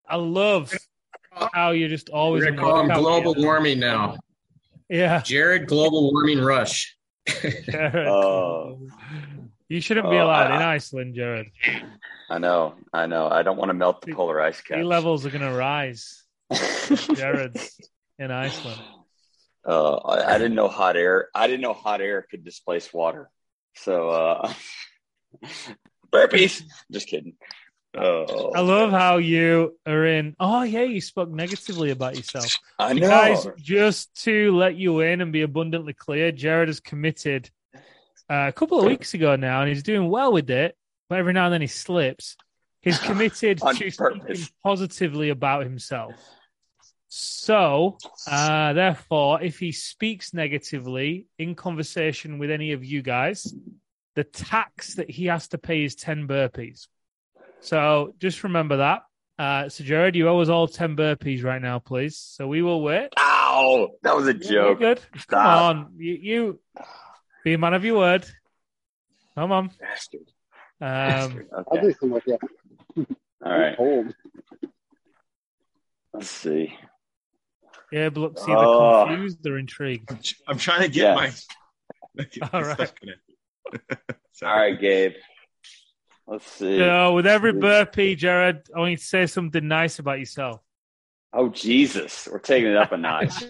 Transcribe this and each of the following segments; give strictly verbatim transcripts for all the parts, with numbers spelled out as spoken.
I love how you're just always. We're gonna call him global here. warming now. Yeah, Jared, global warming rush. Jared, uh, you shouldn't uh, be allowed I, in Iceland, Jared. I know, I know. I don't want to melt the polar ice caps. Sea levels are going to rise. Jared's in Iceland. Uh, I, I didn't know hot air. I didn't know hot air could displace water. So, uh, burpees. Just kidding. Oh, I love how you are in. Oh yeah, you spoke negatively about yourself. I know. Guys, just to let you in and be abundantly clear, Jared has committed uh, a couple of weeks ago now, and he's doing well with it. But every now and then he slips. He's committed to speaking positively about himself. So, uh, therefore, if he speaks negatively in conversation with any of you guys, the tax that he has to pay is ten burpees. So just remember that. Uh, so, Jared, you owe us all ten burpees right now, please. So we will wait. Ow! That was a joke. Good. Stop. Come on. You, you be a man of your word. Come on. Bastard. Um, Bastard. Okay. I'll do some with you. All right. Cold. Let's see. Yeah, but look, see, oh. they're confused. They're intrigued. I'm trying to get yes. my... all right. All right, Gabe. Let's see. So, with every burpee, Jared, I want you to say something nice about yourself. Oh, Jesus. We're taking it up a notch.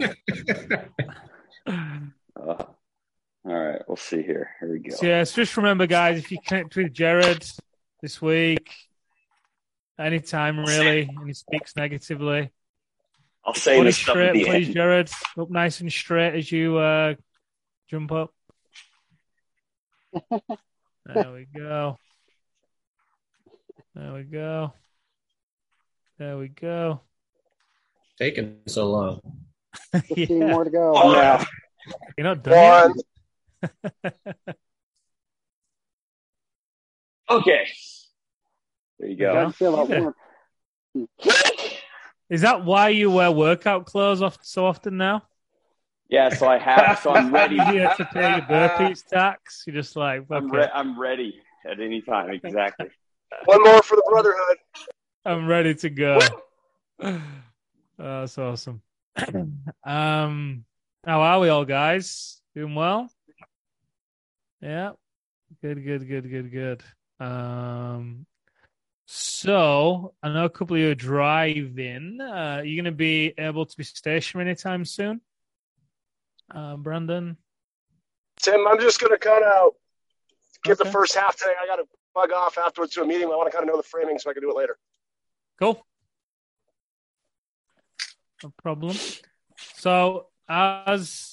uh, all right. We'll see here. Here we go. So, yes, just remember, guys, if you connect with Jared this week, anytime, really, and he speaks negatively, I'll say this stuff straight, at the please, end. Jared. Up nice and straight as you uh, jump up. There we go. There we go. There we go. Taking so long. Fifteen yeah. more to go. Oh, yeah. You're not done One. yet? Okay. There you There go. you Feel that Yeah. warmth. Is that why you wear workout clothes off so often now? Yeah, so I have. So I'm ready. You have to pay your burpees tax. You're just like, okay. I'm, re- I'm ready at any time. Exactly. One more for the brotherhood. I'm ready to go. Oh, that's awesome. um, how are we all, guys? Doing well? Yeah. Good, good, good, good, good. Um, so I know a couple of you are driving. Uh, are you going to be able to be stationary anytime soon? Uh, Brandon? Tim, I'm just going to kind of give Okay. the first half today. I got to bug off afterwards to a meeting. I want to kind of know the framing so I can do it later. Cool. No problem. So as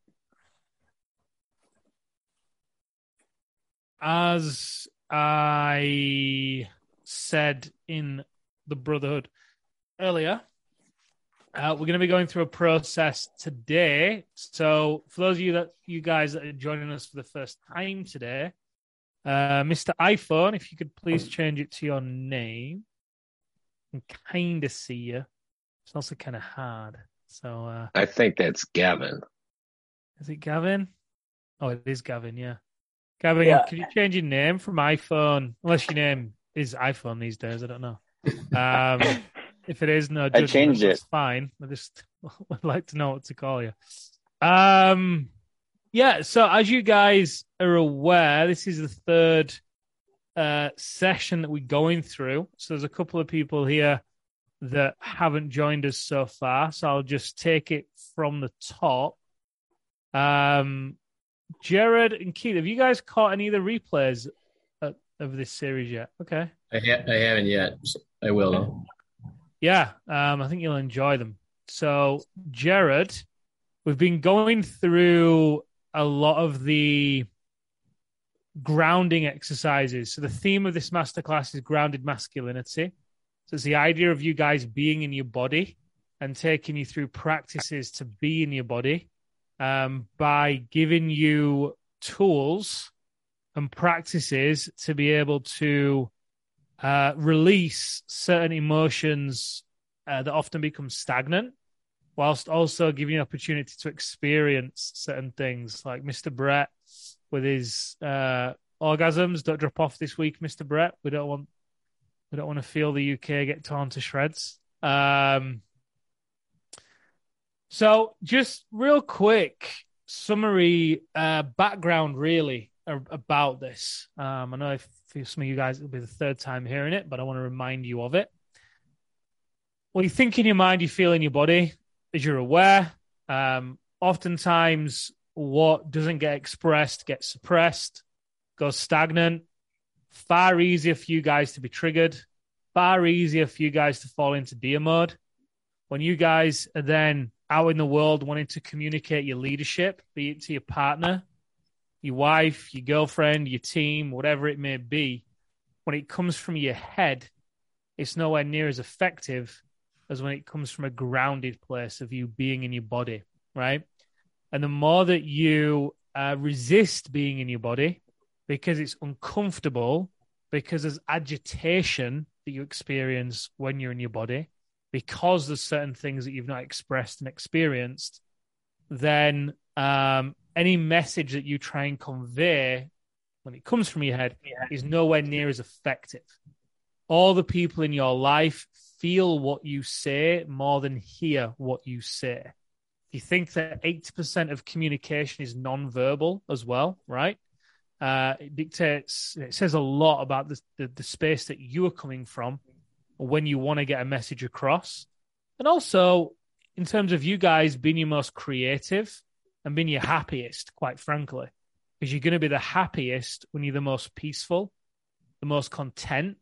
as I said in the Brotherhood earlier, uh, we're going to be going through a process today. So for those of you that you guys that are joining us for the first time today, uh, Mister iPhone, if you could please change it to your name. I can kind of see you. It's also kind of hard. So uh, I think that's Gavin. is it Gavin? Oh, it is Gavin, yeah. Gavin, Yeah. can you change your name from iPhone? Unless your name is iPhone these days, I don't know. Um, if it is, no judgment, changed it. that's fine. I just would like to know what to call you. Um, yeah, so as you guys are aware, this is the third uh, session that we're going through. So there's a couple of people here that haven't joined us so far, so I'll just take it from the top. Um, Jared and Keith, have you guys caught any of the replays of, of this series yet? Okay. I, ha- I haven't yet. I will, though. Yeah, um, I think you'll enjoy them. So, Jared, we've been going through a lot of the grounding exercises. So the theme of this masterclass is grounded masculinity. So it's the idea of you guys being in your body and taking you through practices to be in your body um, by giving you tools and practices to be able to uh, release certain emotions uh, that often become stagnant, whilst also giving you an opportunity to experience certain things, like Mister Brett with his uh, orgasms. Don't drop off this week, Mister Brett. We don't want We don't want to feel the U K get torn to shreds. Um, so just real quick summary uh, background really about this. Um, I know if for some of you guys it'll be the third time hearing it, but I want to remind you of it. What you think in your mind, you feel in your body, as you're aware. Um, oftentimes, what doesn't get expressed gets suppressed, goes stagnant. Far easier for you guys to be triggered. Far easier for you guys to fall into deer mode. When you guys are then out in the world wanting to communicate your leadership, be it to your partner, your wife, your girlfriend, your team, whatever it may be, when it comes from your head, it's nowhere near as effective as when it comes from a grounded place of you being in your body, right? And the more that you uh, resist being in your body because it's uncomfortable, because there's agitation that you experience when you're in your body, because there's certain things that you've not expressed and experienced, then um, any message that you try and convey when it comes from your head is nowhere near as effective. All the people in your life feel what you say more than hear what you say. If you think that eighty percent of communication is non-verbal as well, right? Uh, it dictates, it says a lot about the, the, the space that you are coming from when you want to get a message across. And also, in terms of you guys being your most creative and being your happiest, quite frankly, because you're going to be the happiest when you're the most peaceful, the most content.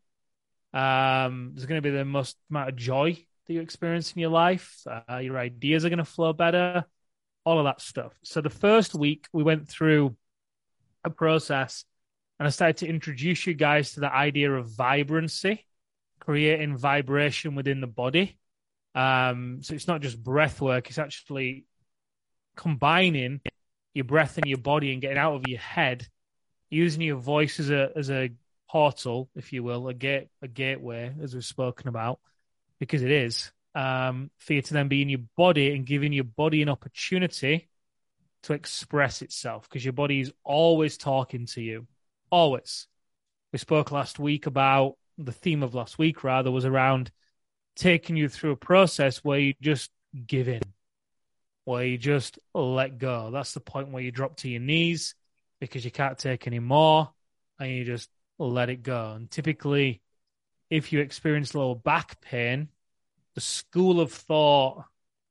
Um, there's going to be the most amount of joy that you experience in your life. Uh, your ideas are going to flow better, all of that stuff. So the first week we went through a process and I started to introduce you guys to the idea of vibrancy, creating vibration within the body. Um, so it's not just breath work, it's actually combining your breath and your body and getting out of your head, using your voice as a as a portal, if you will, a gate a gateway, as we've spoken about, because it is, um, for you to then be in your body and giving your body an opportunity to express itself, because your body is always talking to you, always. We spoke last week about, the theme of last week rather was around taking you through a process where you just give in, where you just let go. That's the point where you drop to your knees because you can't take any more and you just let it go. And typically, if you experience lower back pain, the school of thought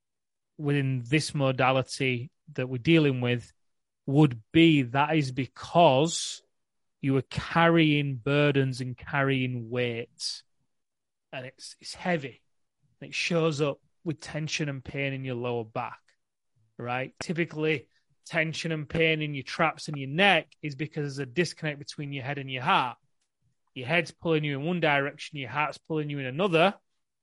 within this modality that we're dealing with would be that is because you are carrying burdens and carrying weight, and it's it's heavy. It shows up with tension and pain in your lower back, right? Typically, tension and pain in your traps and your neck is because there's a disconnect between your head and your heart. Your head's pulling you in one direction, your heart's pulling you in another.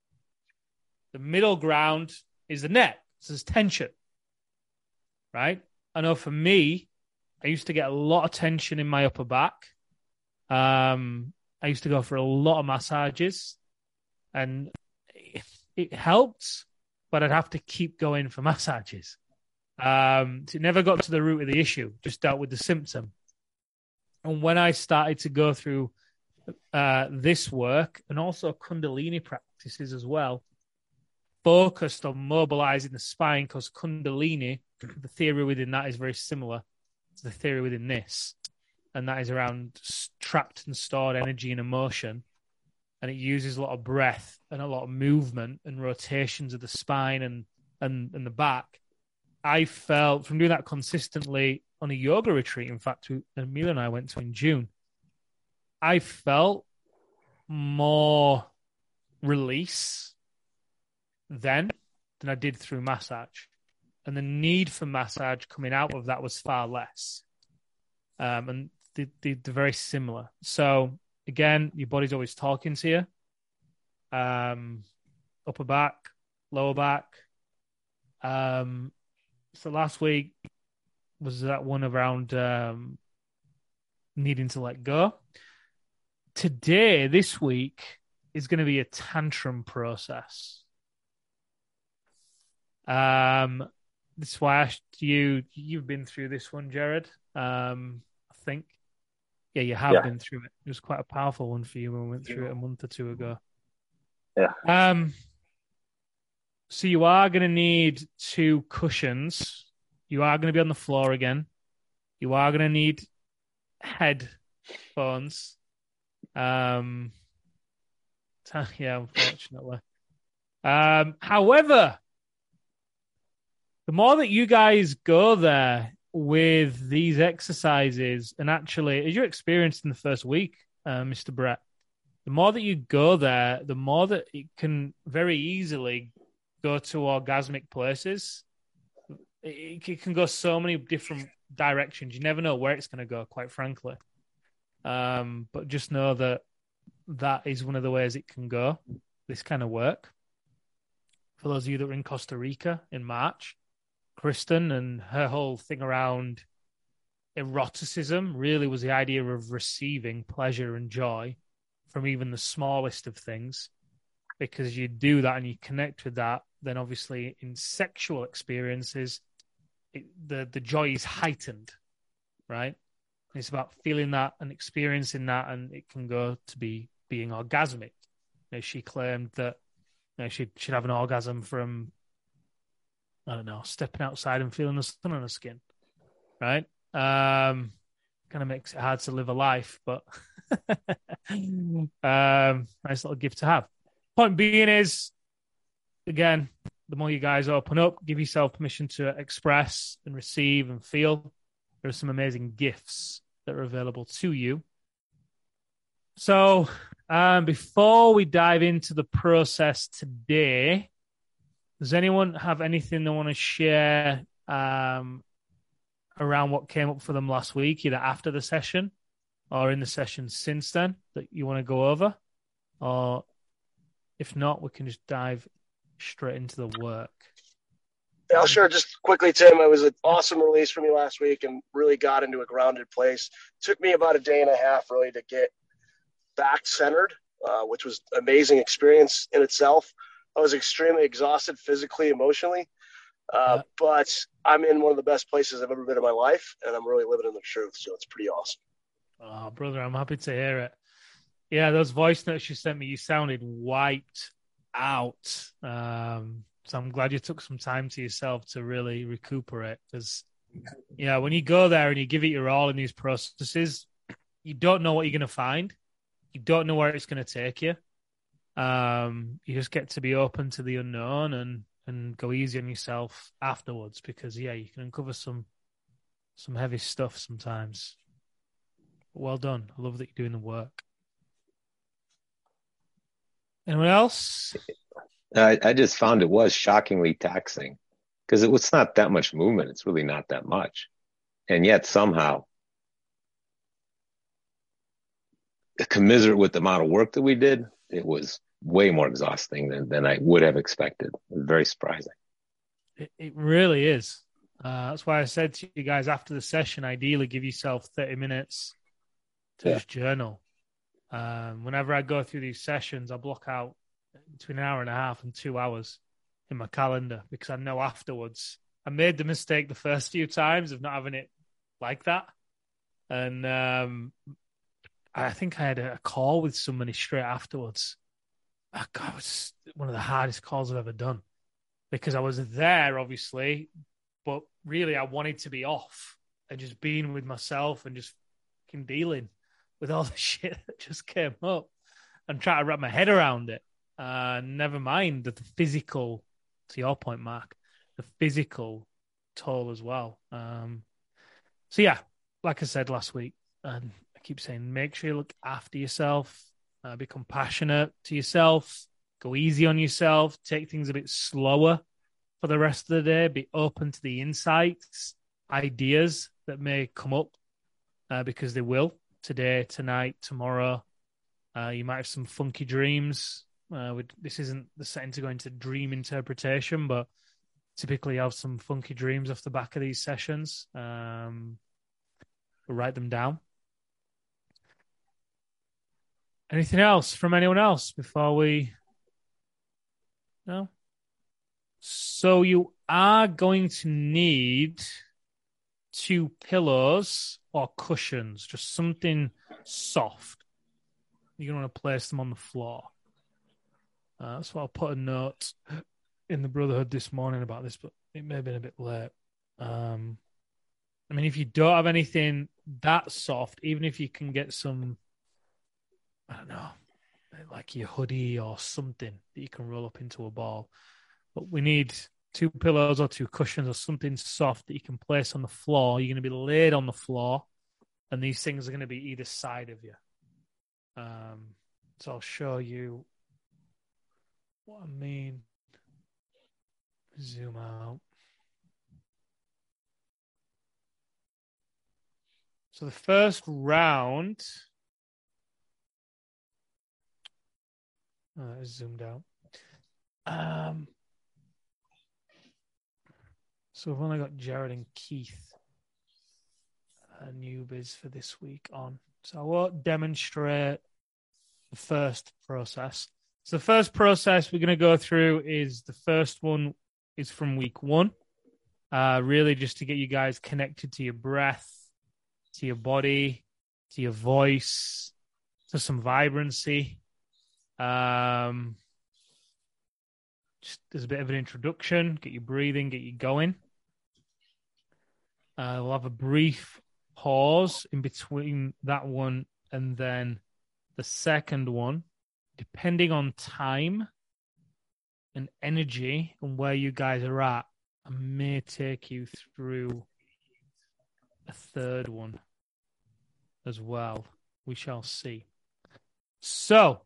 The middle ground is the neck. So there's tension, right? I know for me, I used to get a lot of tension in my upper back. Um, I used to go for a lot of massages, and it, it helped, but I'd have to keep going for massages. Um, so it never got to the root of the issue, just dealt with the symptom. And when I started to go through uh, this work and also Kundalini practices as well, focused on mobilizing the spine, because Kundalini, the theory within that is very similar to the theory within this. And that is around trapped and stored energy and emotion. And it uses a lot of breath and a lot of movement and rotations of the spine and, and, and the back. I felt from doing that consistently on a yoga retreat, in fact, Amelia and I went to in June, I felt more release then than I did through massage. And the need for massage coming out of that was far less. Um, and they, they, they're very similar. So, again, your body's always talking to you. Um, upper back, lower back. Um, so last week was that one around um, needing to let go. Today, this week, is going to be a tantrum process. Um, that's why I asked you, you've been through this one, Jared, um, I think. yeah, you have Yeah. been through it. It was quite a powerful one for you when we went through it a month or two ago. Yeah. Um. So you are going to need two cushions. You are going to be on the floor again. You are going to need headphones. Um. Yeah, unfortunately. Um. However, the more that you guys go there with these exercises, and actually, as you experienced in the first week, uh, Mister Brett, the more that you go there, the more that it can very easily go to orgasmic places. It, it can go so many different directions. You never know where it's going to go, quite frankly. Um, but just know that that is one of the ways it can go, this kind of work. For those of you that were in Costa Rica in March, Kristen and her whole thing around eroticism really was the idea of receiving pleasure and joy from even the smallest of things. Because you do that and you connect with that, then obviously in sexual experiences, it, the, the joy is heightened, right? It's about feeling that and experiencing that, and it can go to be being orgasmic. You know, she claimed that you know, she'd, she'd have an orgasm from, I don't know, stepping outside and feeling the sun on her skin, right? Um, kind of makes it hard to live a life, but um, nice little gift to have. Point being is, again, the more you guys open up, give yourself permission to express and receive and feel, there are some amazing gifts that are available to you. So um, before we dive into the process today, does anyone have anything they want to share um, around what came up for them last week, either after the session or in the session since then, that you want to go over? Or if not, we can just dive straight into the work. Yeah, I'll share just quickly, Tim. It was an awesome release for me last week and really got into a grounded place. Took me about a day and a half really to get back centered, uh, which was an amazing experience in itself. I was extremely exhausted physically, emotionally, uh, Yeah. but I'm in one of the best places I've ever been in my life, and I'm really living in the truth, so it's pretty awesome. Oh, brother, I'm happy to hear it. Yeah, those voice notes you sent me, you sounded wiped out. Um, so I'm glad you took some time to yourself to really recuperate. Because, yeah, when you go there and you give it your all in these processes, you don't know what you're going to find. You don't know where it's going to take you. Um, you just get to be open to the unknown and, and go easy on yourself afterwards. Because, yeah, you can uncover some some heavy stuff sometimes. Well done. I love that you're doing the work. Anyone else? I, I just found it was shockingly taxing because it was not that much movement. It's really not that much. And yet somehow, commiserate with the amount of work that we did, it was way more exhausting than, than I would have expected. It was very surprising. It, it really is. Uh, that's why I said to you guys after the session, ideally give yourself thirty minutes to Yeah. just journal. Um, whenever I go through these sessions, I block out between an hour and a half and two hours in my calendar because I know afterwards I made the mistake the first few times of not having it like that. And um, I think I had a call with somebody straight afterwards. Oh, God, it was one of the hardest calls I've ever done because I was there, obviously, but really I wanted to be off and just being with myself and just fucking dealing with all the shit that just came up and try to wrap my head around it. Uh, never mind the, the physical, to your point, Mark, the physical toll as well. Um, so, yeah, like I said last week, and I keep saying, make sure you look after yourself, uh, be compassionate to yourself, go easy on yourself, take things a bit slower for the rest of the day, be open to the insights, ideas that may come up, uh, because they will. Today, tonight, tomorrow, uh, you might have some funky dreams. Uh, with, this isn't the setting to go into dream interpretation, but typically you have some funky dreams off the back of these sessions. Um, we'll write them down. Anything else from anyone else before we... No? So you are going to need two pillows or cushions, just something soft. You're going to want to place them on the floor. Uh, that's why I'll put a note in the Brotherhood this morning about this, but it may have been a bit late. Um, I mean, if you don't have anything that soft, even if you can get some, I don't know, like your hoodie or something that you can roll up into a ball. But we need two pillows or two cushions or something soft that you can place on the floor. You're going to be laid on the floor, and these things are going to be either side of you. Um, so I'll show you what I mean. Zoom out. So the first round, oh, it's zoomed out. Um, so we've only got Jared and Keith, uh, newbies for this week on. So I won't demonstrate the first process. So the first process we're going to go through is the first one is from week one. Uh, really just to get you guys connected to your breath, to your body, to your voice, to some vibrancy. Um, just as a bit of an introduction, get you breathing, get you going. Uh, we'll have a brief pause in between that one and then the second one, depending on time and energy and where you guys are at. I may take you through a third one as well. We shall see. So,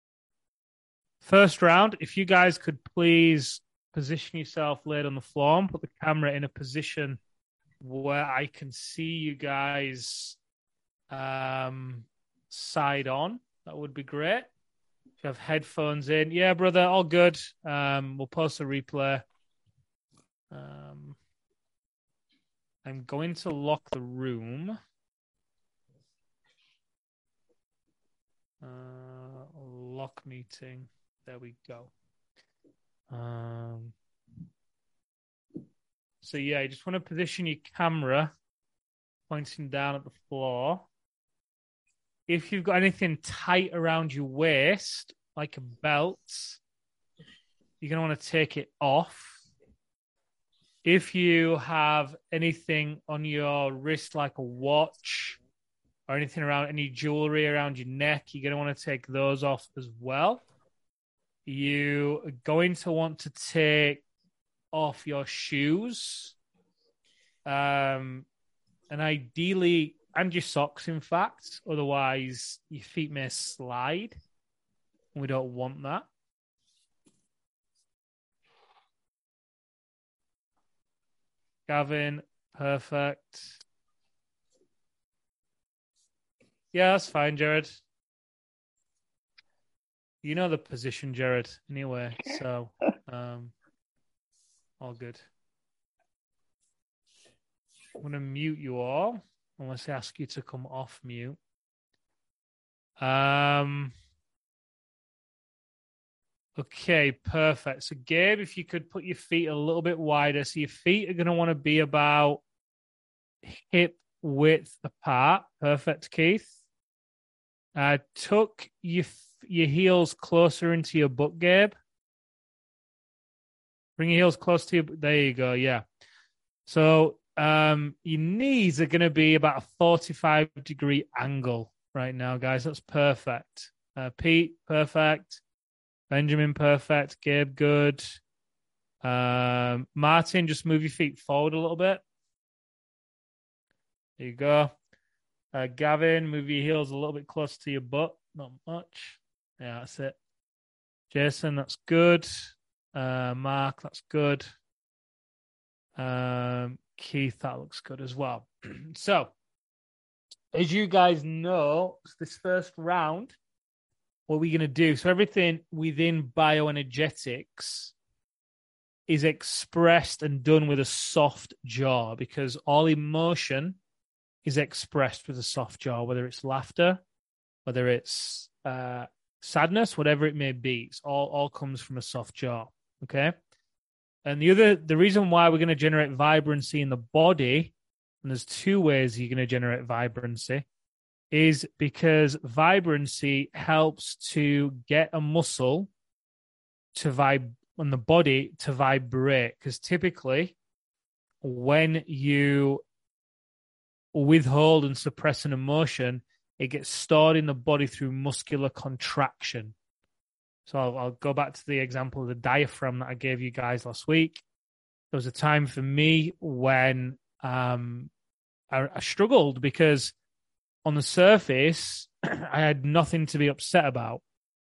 first round, if you guys could please position yourself laid on the floor and put the camera in a position where I can see you guys um, side on, that would be great. If you have headphones in, yeah, brother, all good. Um, we'll post a replay. Um, I'm going to lock the room. Uh, lock meeting. There we go. Um, so yeah, you just want to position your camera pointing down at the floor. If you've got anything tight around your waist, like a belt, you're going to want to take it off. If you have anything on your wrist, like a watch or anything around, any jewelry around your neck, you're going to want to take those off as well. You are going to want to take off your shoes. Um, and ideally, and your socks, in fact. Otherwise, your feet may slide. We don't want that. Gavin, perfect. Yeah, that's fine, Jared. You know the position, Jared, anyway. So, um, all good. I'm going to mute you all. Unless I ask you to come off mute. Um. Okay, perfect. So, Gabe, if you could put your feet a little bit wider. So your feet are going to want to be about hip width apart. Perfect, Keith. Uh, tuck your, your heels closer into your butt, Gabe. Bring your heels close to your butt. There you go, yeah. So, Um, your knees are going to be about a forty-five degree angle right now, guys. That's perfect. Uh, Pete, perfect. Benjamin, perfect. Gabe, good. Um, Martin, just move your feet forward a little bit. There you go. Uh, Gavin, move your heels a little bit closer to your butt. Not much. Yeah, that's it. Jason, that's good. Uh, Mark, that's good. Um, Keith, that looks good as well. So, as you guys know, this first round, what we're going to do, so everything within bioenergetics is expressed and done with a soft jaw, because all emotion is expressed with a soft jaw, whether it's laughter, whether it's uh, sadness, whatever it may be. It's all, all comes from a soft jaw, okay? And the other, the reason why we're going to generate vibrancy in the body and there's two ways you're going to generate vibrancy, is because vibrancy helps to get a muscle to vibe on the body to vibrate. Because typically when you withhold and suppress an emotion, it gets stored in the body through muscular contraction. So I'll, I'll go back to the example of the diaphragm that I gave you guys last week. There was a time for me when um, I, I struggled because on the surface, I had nothing to be upset about.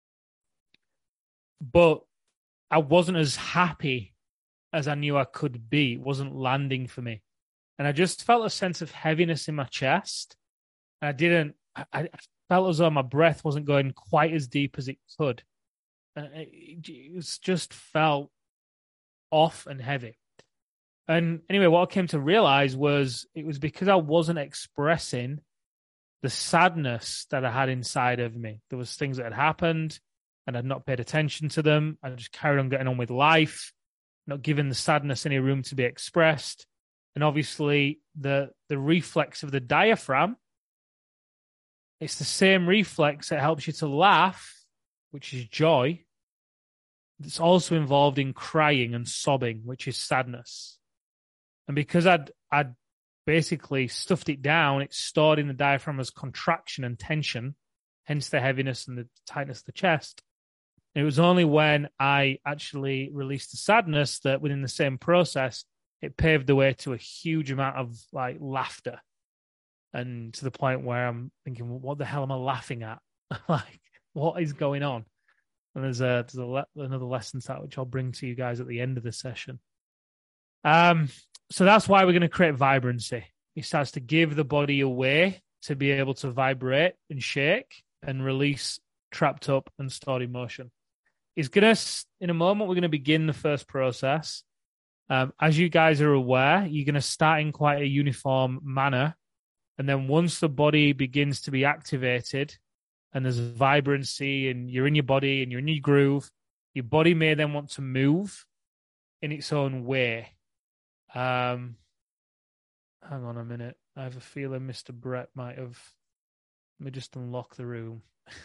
But I wasn't as happy as I knew I could be. It wasn't landing for me. And I just felt a sense of heaviness in my chest. And I didn't, I, I felt as though my breath wasn't going quite as deep as it could. And it, it was just felt off and heavy. And anyway, what I came to realize was it was because I wasn't expressing the sadness that I had inside of me. There was things that had happened and I'd not paid attention to them. I just carried on getting on with life, not giving the sadness any room to be expressed. And obviously the the reflex of the diaphragm, it's the same reflex that helps you to laugh, which is joy. It's also involved in crying and sobbing, which is sadness. And because I'd I'd basically stuffed it down, it's stored in the diaphragm as contraction and tension, hence the heaviness and the tightness of the chest. And it was only when I actually released the sadness that within the same process, it paved the way to a huge amount of like laughter. And to the point where I'm thinking, well, what the hell am I laughing at? Like, what is going on? And there's a there's a le- another lesson to that, which I'll bring to you guys at the end of the session. Um, so that's why we're going to create vibrancy. It starts to give the body a way to be able to vibrate and shake and release trapped up and stored emotion. It's going to, in a moment, we're going to begin the first process. Um, as you guys are aware, you're going to start in quite a uniform manner. And then once the body begins to be activated and there's vibrancy and you're in your body and you're in your groove, your body may then want to move in its own way. Um, hang on a minute. I have a feeling Mister Brett might have... Let me just unlock the room.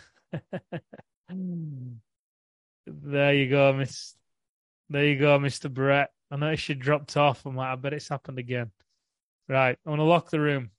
There you go, Miss. There you go, Mister Brett. I noticed she dropped off. I'm like, I bet it's happened again. Right, I'm going to lock the room.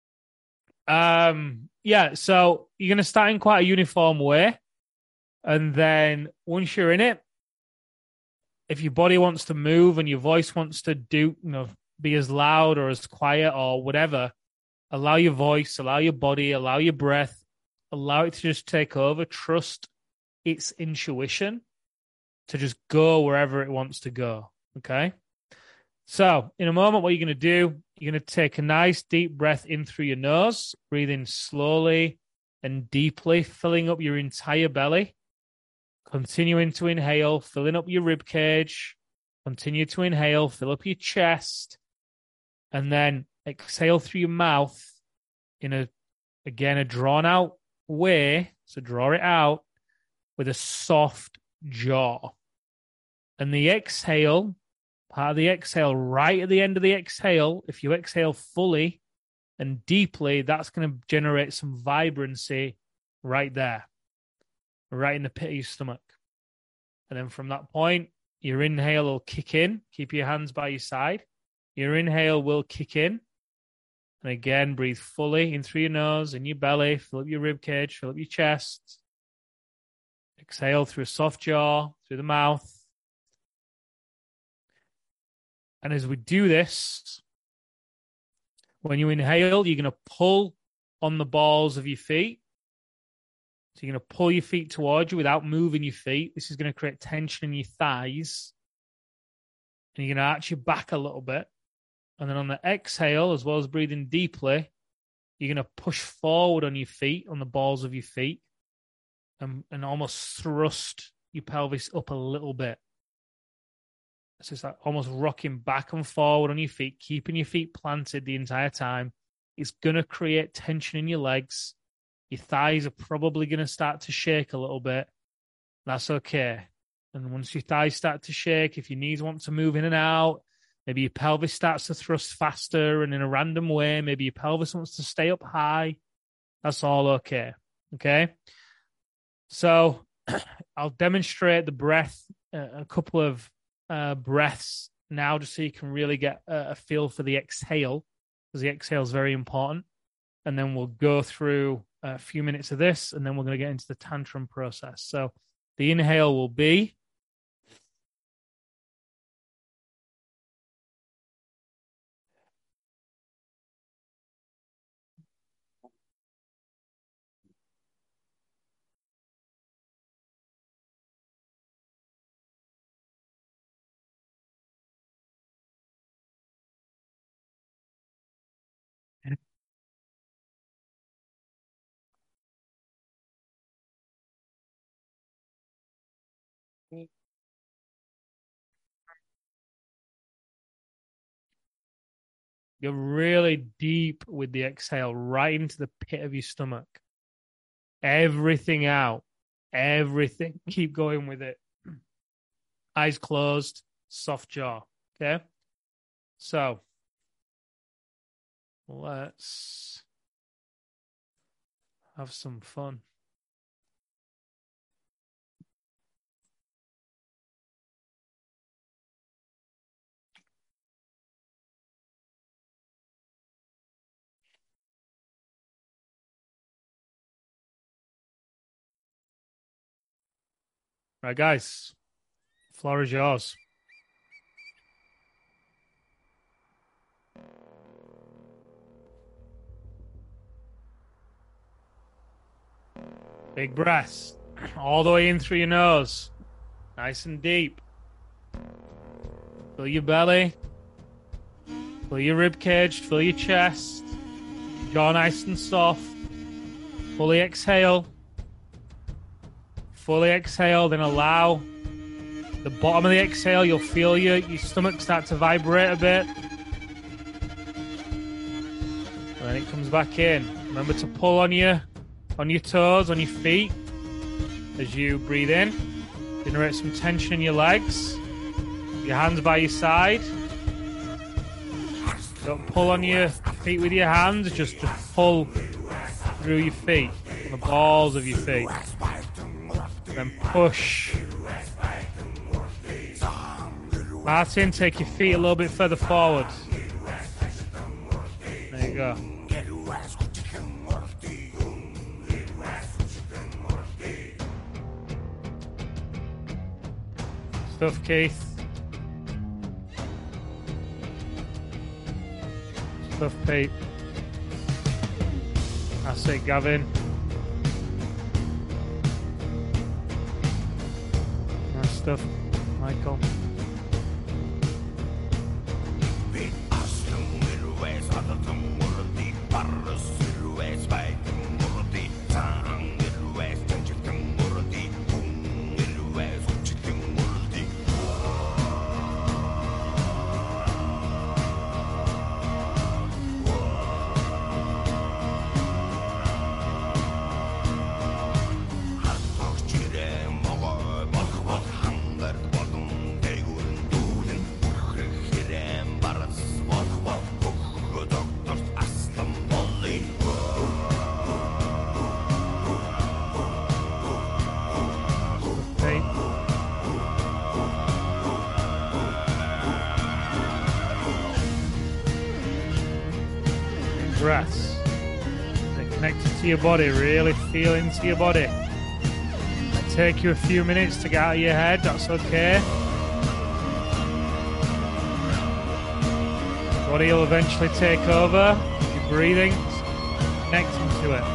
Um, yeah, so you're going to start in quite a uniform way. And then once you're in it, if your body wants to move and your voice wants to do, you know, be as loud or as quiet or whatever, allow your voice, allow your body, allow your breath, allow it to just take over. Trust its intuition to just go wherever it wants to go. Okay. So in a moment, what you're going to do, you're going to take a nice deep breath in through your nose, breathing slowly and deeply, filling up your entire belly. Continuing to inhale, filling up your rib cage. Continue to inhale, fill up your chest. And then exhale through your mouth in a, again, a drawn out way. So draw it out with a soft jaw. And the exhale, part of the exhale, right at the end of the exhale, if you exhale fully and deeply, that's going to generate some vibrancy right there, right in the pit of your stomach. And then from that point, your inhale will kick in. Keep your hands by your side. Your inhale will kick in. And again, breathe fully in through your nose, in your belly, fill up your rib cage, fill up your chest. Exhale through a soft jaw, through the mouth. And as we do this, when you inhale, you're going to pull on the balls of your feet. So you're going to pull your feet towards you without moving your feet. This is going to create tension in your thighs. And you're going to arch your back a little bit. And then on the exhale, as well as breathing deeply, you're going to push forward on your feet, on the balls of your feet, and, and almost thrust your pelvis up a little bit. So it's like almost rocking back and forward on your feet, keeping your feet planted the entire time. It's going to create tension in your legs. Your thighs are probably going to start to shake a little bit. That's okay. And once your thighs start to shake, if your knees want to move in and out, Maybe your pelvis starts to thrust faster and in a random way. Maybe your pelvis wants to stay up high. That's all okay. Okay. So I'll demonstrate the breath, uh, a couple of uh, breaths now, just so you can really get a, a feel for the exhale, because the exhale is very important. And then we'll go through a few minutes of this, and then we're going to get into the tantrum process. So the inhale will be. You're really deep with the exhale, right into the pit of your stomach. Everything out. Everything. Keep going with it. Eyes closed, soft jaw. Okay? So, let's have some fun. Right, guys. Floor is yours. Big breaths. All the way in through your nose. Nice and deep. Fill your belly. Fill your rib cage. Fill your chest. Jaw nice and soft. Fully exhale. Fully exhale, then allow the bottom of the exhale. You'll feel your, your stomach start to vibrate a bit. And then it comes back in. Remember to pull on your, on your toes, on your feet as you breathe in. Generate some tension in your legs. Your hands by your side. Don't pull on your feet with your hands, just, just pull through your feet, on the balls of your feet. Then push. Martin, take your feet a little bit further forward. There you go. Stuff, Keith. Stuff, Pete. That's it, Gavin. Nice stuff, Michael. Breaths. They're connected to your body, really feel into your body. It'll take you a few minutes to get out of your head, that's okay. Body will eventually take over. You're breathing, connecting to it.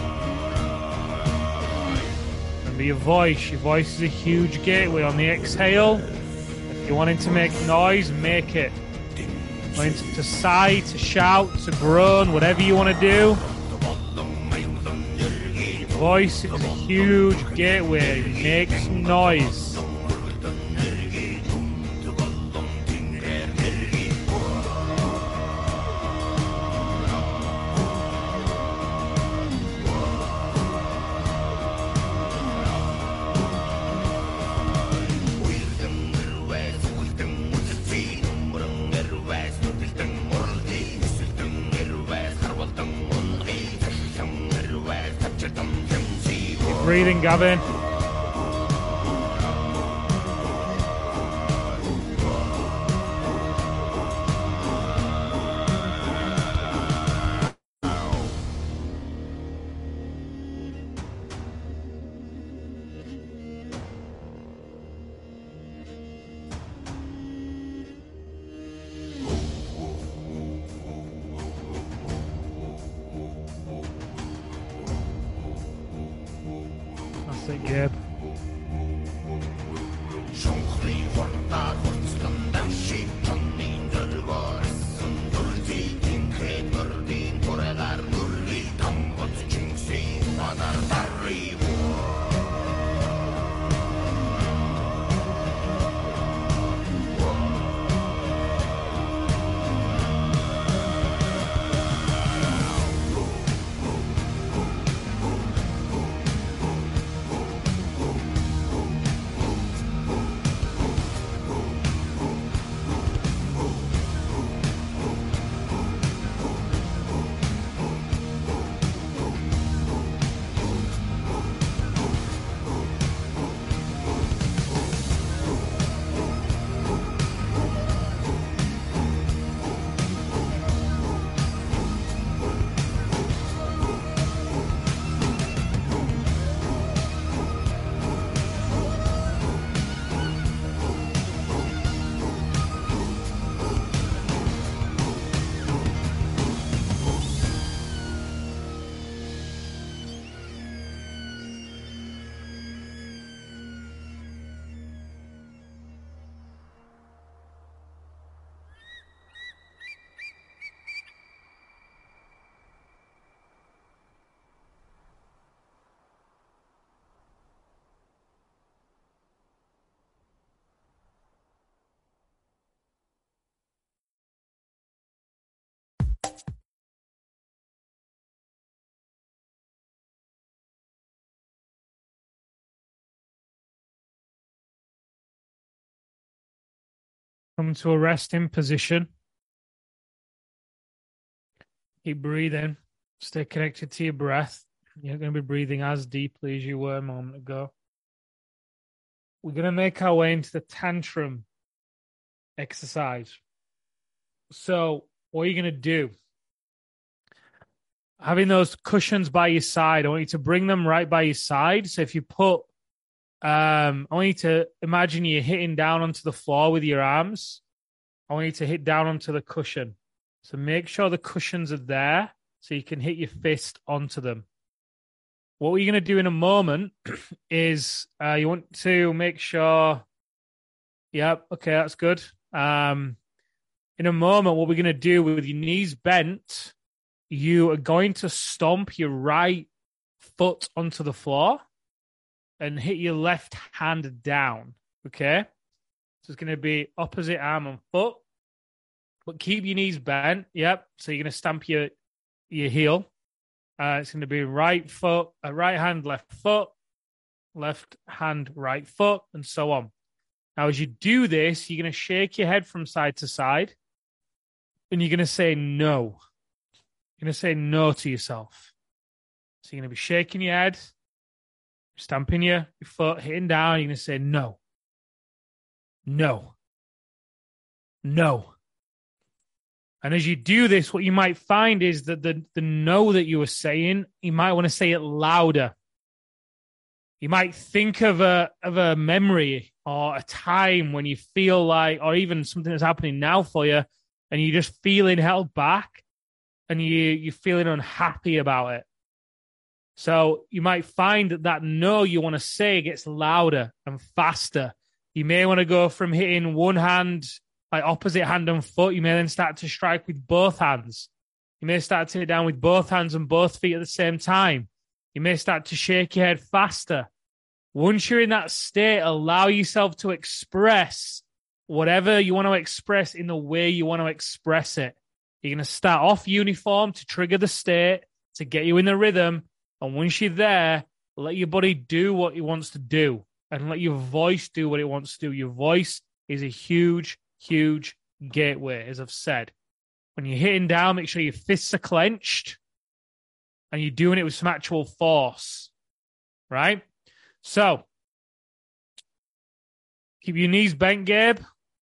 Remember your voice. Your voice is a huge gateway on the exhale. If you're wanting to make noise, make it. Going to, to sigh, to shout, to groan, whatever you want to do. Voice is a huge gateway. Make some noise. Keep breathing, Gavin. That's it, Gabe. Come to a resting position. Keep breathing. Stay connected to your breath. You're going to be breathing as deeply as you were a moment ago. We're going to make our way into the tantrum exercise. So what are you going to do? Having those cushions by your side, I want you to bring them right by your side. So if you put, um, I want you to imagine you're hitting down onto the floor with your arms. I want you to hit down onto the cushion. So make sure the cushions are there so you can hit your fist onto them. What we're going to do in a moment is uh, you want to make sure, yep, okay, that's good. Um, in a moment, what we're going to do with your knees bent, you are going to stomp your right foot onto the floor and hit your left hand down, okay? So it's going to be opposite arm and foot, but keep your knees bent, yep. So you're going to stamp your, your heel. Uh, it's going to be right foot, uh, right hand, left foot, left hand, right foot, and so on. Now, as you do this, you're going to shake your head from side to side, and you're going to say no. You're going to say no to yourself. So you're going to be shaking your head, stamping your, your foot, hitting down. You're going to say no. No. No. And as you do this, what you might find is that the, the no that you were saying, you might want to say it louder. You might think of a of a memory or a time when you feel like, or even something that's happening now for you, and you're just feeling held back and you, you're feeling unhappy about it. So you might find that that no you want to say gets louder and faster. You may want to go from hitting one hand, like opposite hand and foot. You may then start to strike with both hands. You may start to hit down with both hands and both feet at the same time. You may start to shake your head faster. Once you're in that state, allow yourself to express whatever you want to express in the way you want to express it. You're going to start off uniform to trigger the state, to get you in the rhythm. And once you're there, let your body do what it wants to do and let your voice do what it wants to do. Your voice is a huge, huge gateway, as I've said. When you're hitting down, make sure your fists are clenched. and you're doing it with some actual force, right? So, keep your knees bent, Gabe.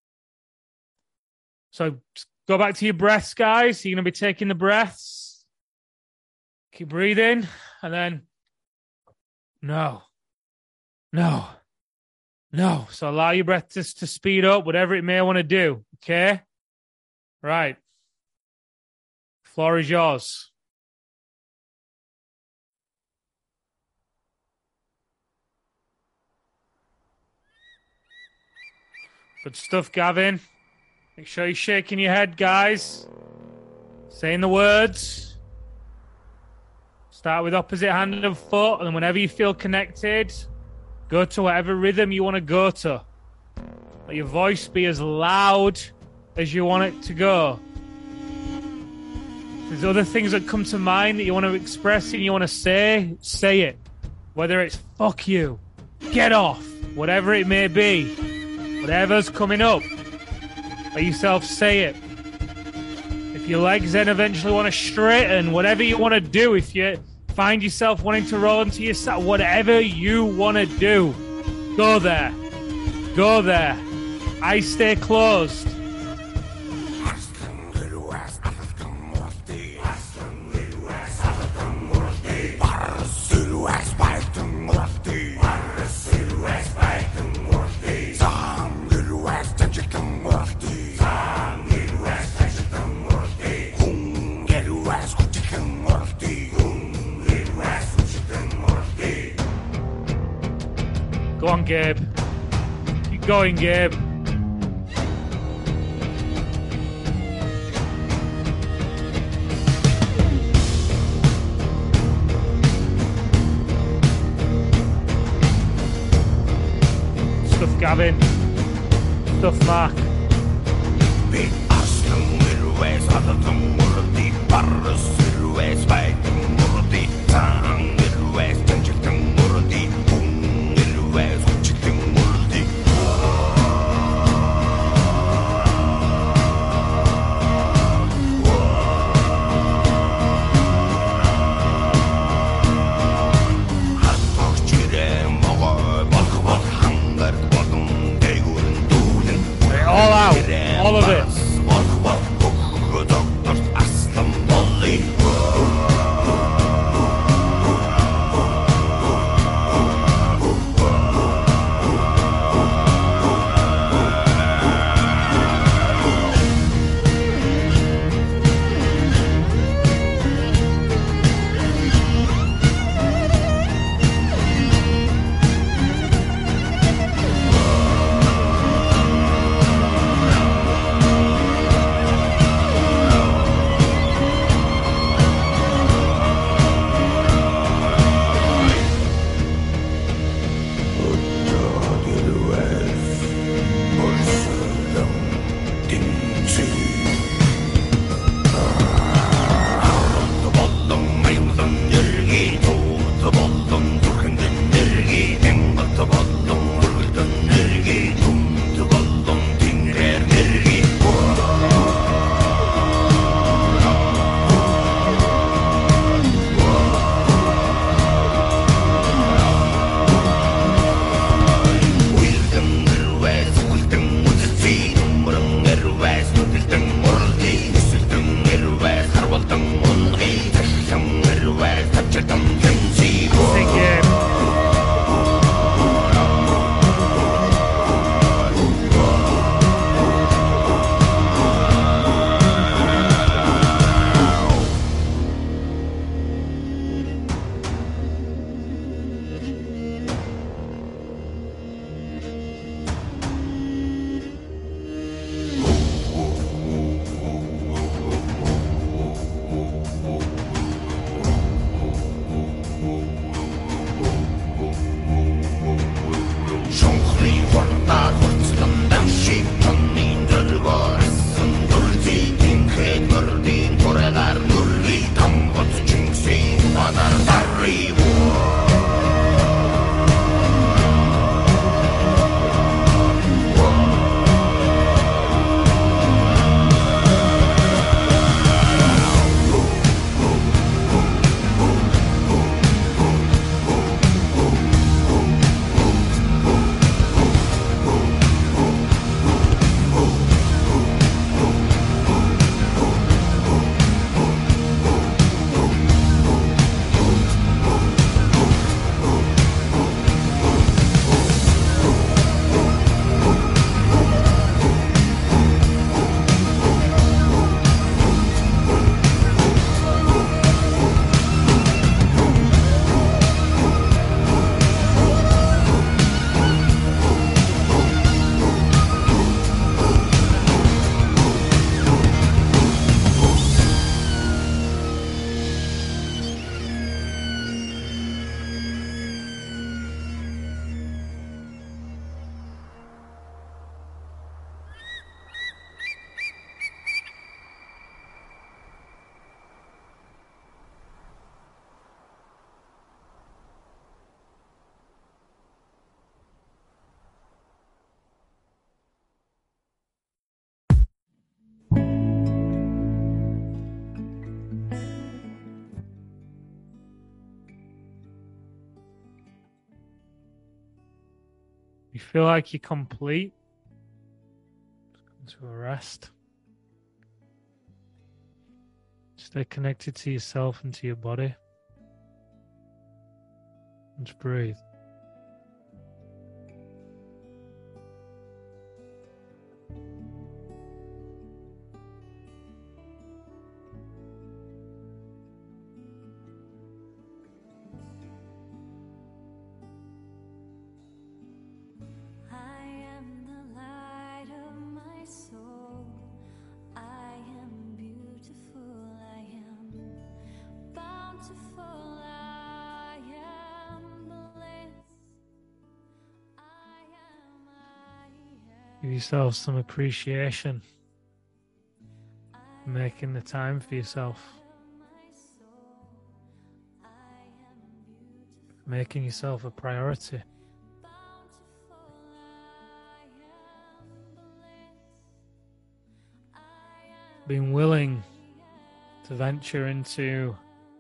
So, go back to your breaths, guys. You're going to be taking the breaths. Keep breathing, and then, no, no, no. So, allow your breath to, to speed up, whatever it may want to do, okay? Right. Floor is yours. Good stuff, Gavin. Make sure you're shaking your head, guys. Saying the words. Start with opposite hand and foot, and then whenever you feel connected, go to whatever rhythm you want to go to. Let your voice be as loud as you want it to go. If there's other things that come to mind that you want to express and you want to say, say it. Whether it's fuck you, get off, whatever it may be. Whatever's coming up, let yourself say it. If your legs then eventually want to straighten, whatever you want to do, if you find yourself wanting to roll into your side, whatever you want to do, go there. Go there. Eyes stay closed. Go on, Gabe. Keep going, Gabe. Stuff, Gavin. Stuff, Mark. All out. All of it. You feel like you're complete. To a rest. Stay connected to yourself and to your body. And just breathe. Give yourself some appreciation for making the time for yourself, making yourself a priority. Being willing to venture into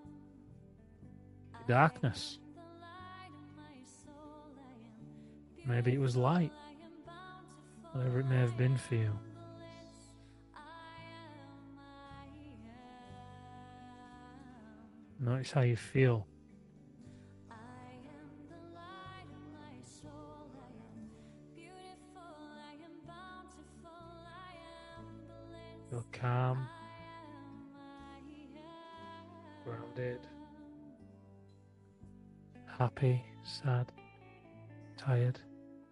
darkness. Maybe it was light. Whatever it may have been for you. Notice how you feel. Feel calm, grounded, happy, sad, tired.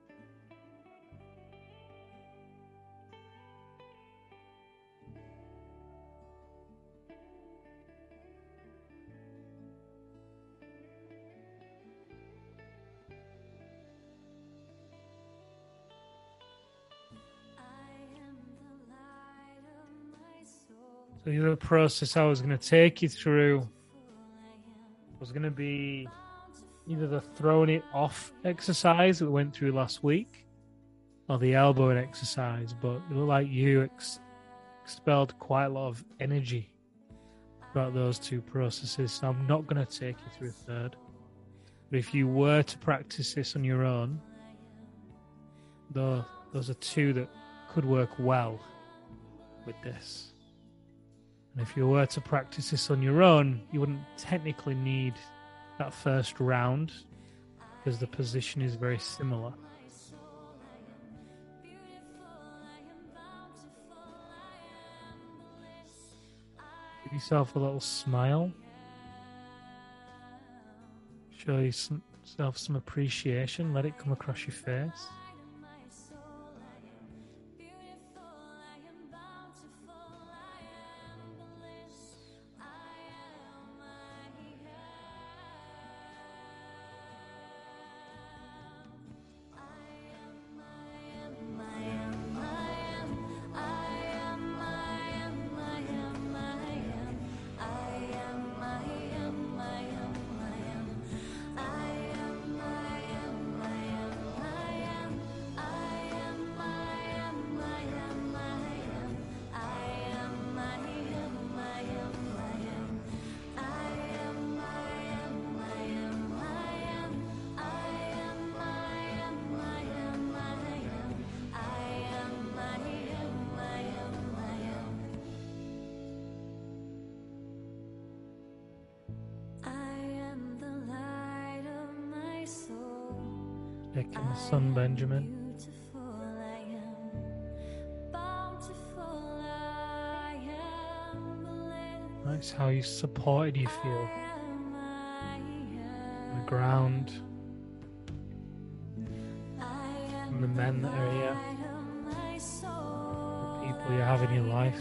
So the other process I was going to take you through was going to be either the throwing it off exercise that we went through last week or the elbowing exercise, but it looked like you ex- expelled quite a lot of energy throughout those two processes, so I'm not going to take you through a third. But if you were to practice this on your own, though, those are two that could work well with this. And if you were to practice this on your own, you wouldn't technically need that first round because the position is very similar. Give yourself a little smile. Show yourself some appreciation. Let it come across your face. Taking the sun, Benjamin. Nice how you supported you feel on the ground, from the men that are here, the people you have in your life.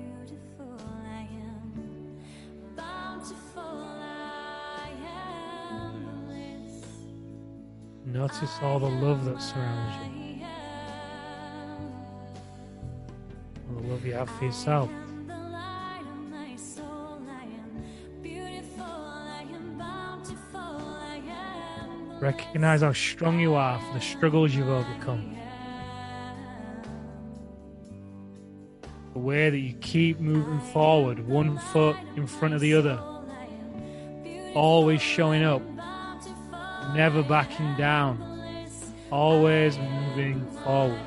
Notice all the love that surrounds you. All the love you have for yourself. Recognize how strong you are for the struggles you've overcome. The way that you keep moving forward, one foot in front of the other. Always showing up. Never backing down. Always moving forward.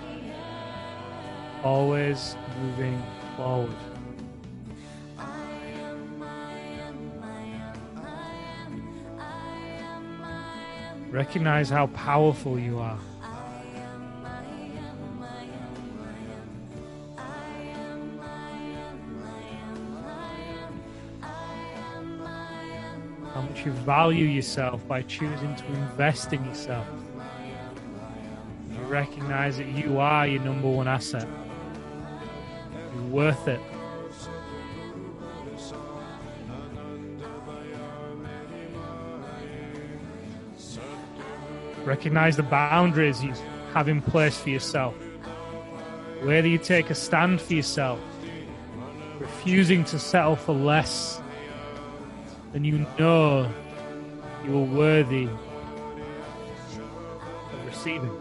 Always moving forward. Recognize how powerful you are. How much you value yourself by choosing to invest in yourself. You recognize that you are your number one asset. You're worth it. Recognize the boundaries you have in place for yourself. Whether you take a stand for yourself, refusing to settle for less than you know you are worthy of receiving.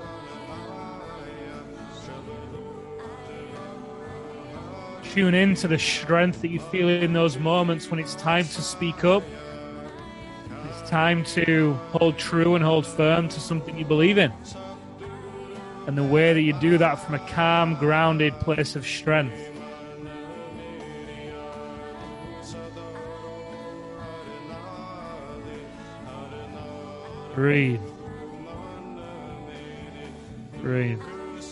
Tune in to the strength that you feel in those moments when it's time to speak up. It's time to hold true and hold firm to something you believe in. And the way that you do that from a calm, grounded place of strength. Breathe. Breathe.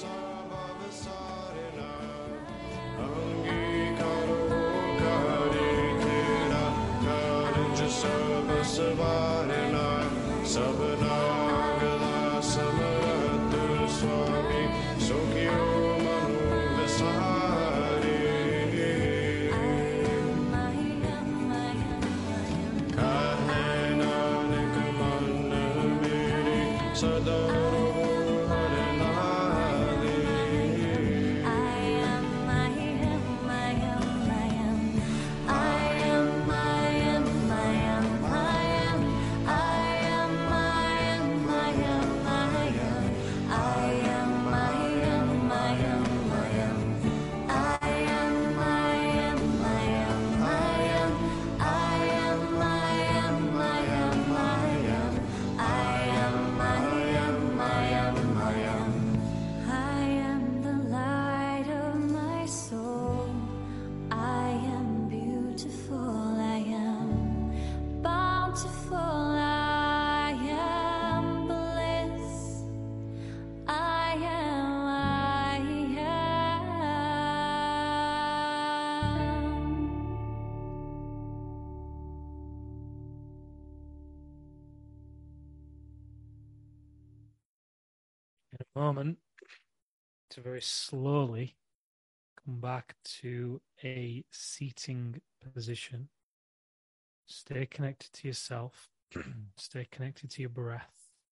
In a moment, to very slowly come back to a seating position. Stay connected to yourself. Stay connected to your breath.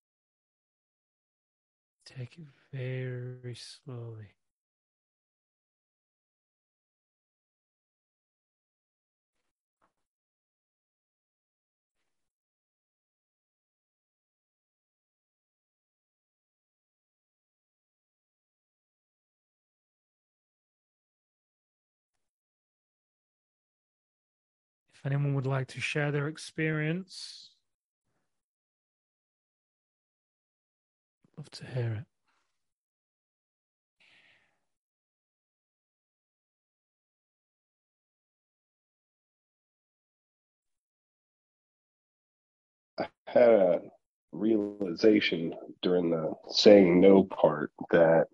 Take it very slowly. If anyone would like to share their experience, I'd love to hear it. I had a realization during the saying no part that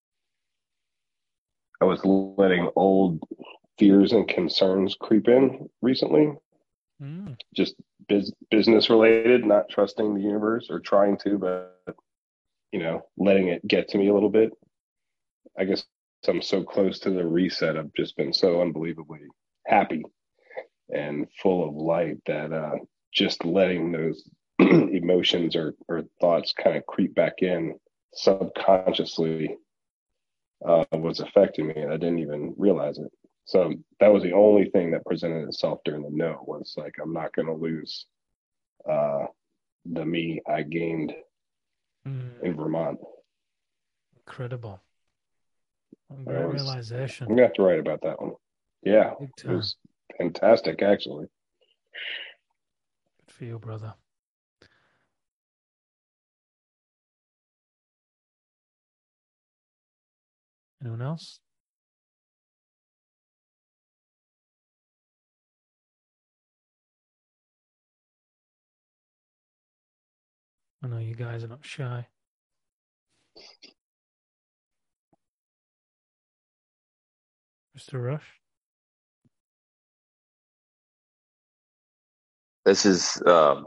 I was letting old fears and concerns creep in recently. Mm. Just biz- business related, not trusting the universe or trying to, but, you know, letting it get to me a little bit. I guess I'm so close to the reset. I've just been so unbelievably happy and full of light that uh, just letting those emotions or, or thoughts kind of creep back in subconsciously uh, was affecting me, and I didn't even realize it. So that was the only thing that presented itself during the no, was like, I'm not going to lose uh, the me I gained mm. in Vermont. Incredible. Great was, realization. I'm going to have to write about that one. Yeah, it was fantastic, actually. Good for you, brother. Anyone else? I know you guys are not shy. Mister Rush? This is, um,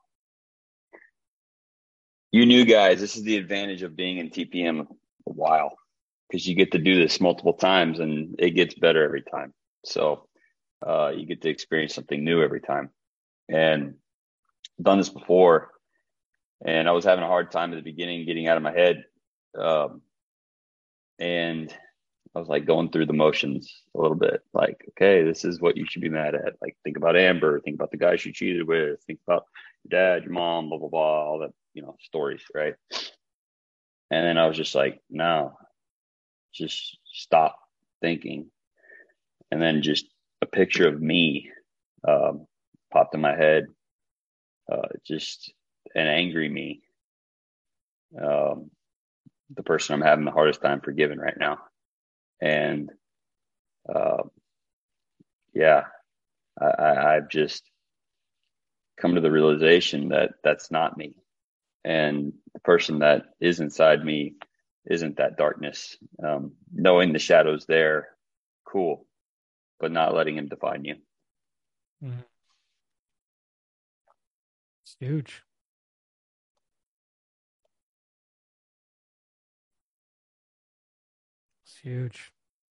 you new guys, this is the advantage of being in T P M a while, because you get to do this multiple times and it gets better every time. So uh, you get to experience something new every time. And I've done this before, and I was having a hard time at the beginning getting out of my head. Um, and I was like going through the motions a little bit, like, okay, this is what you should be mad at. Like, think about Amber, think about the guy she cheated with, think about your dad, your mom, blah, blah, blah, all that, you know, stories, right? And then I was just like, no, just stop thinking. And then just a picture of me um, popped in my head, uh, just an angry me, um, the person I'm having the hardest time forgiving right now. And uh, yeah, I, I, I've just come to the realization that that's not me. And the person that is inside me isn't that darkness. Um, knowing the shadow's there, cool, but not letting him define you. Mm. It's huge. It's huge.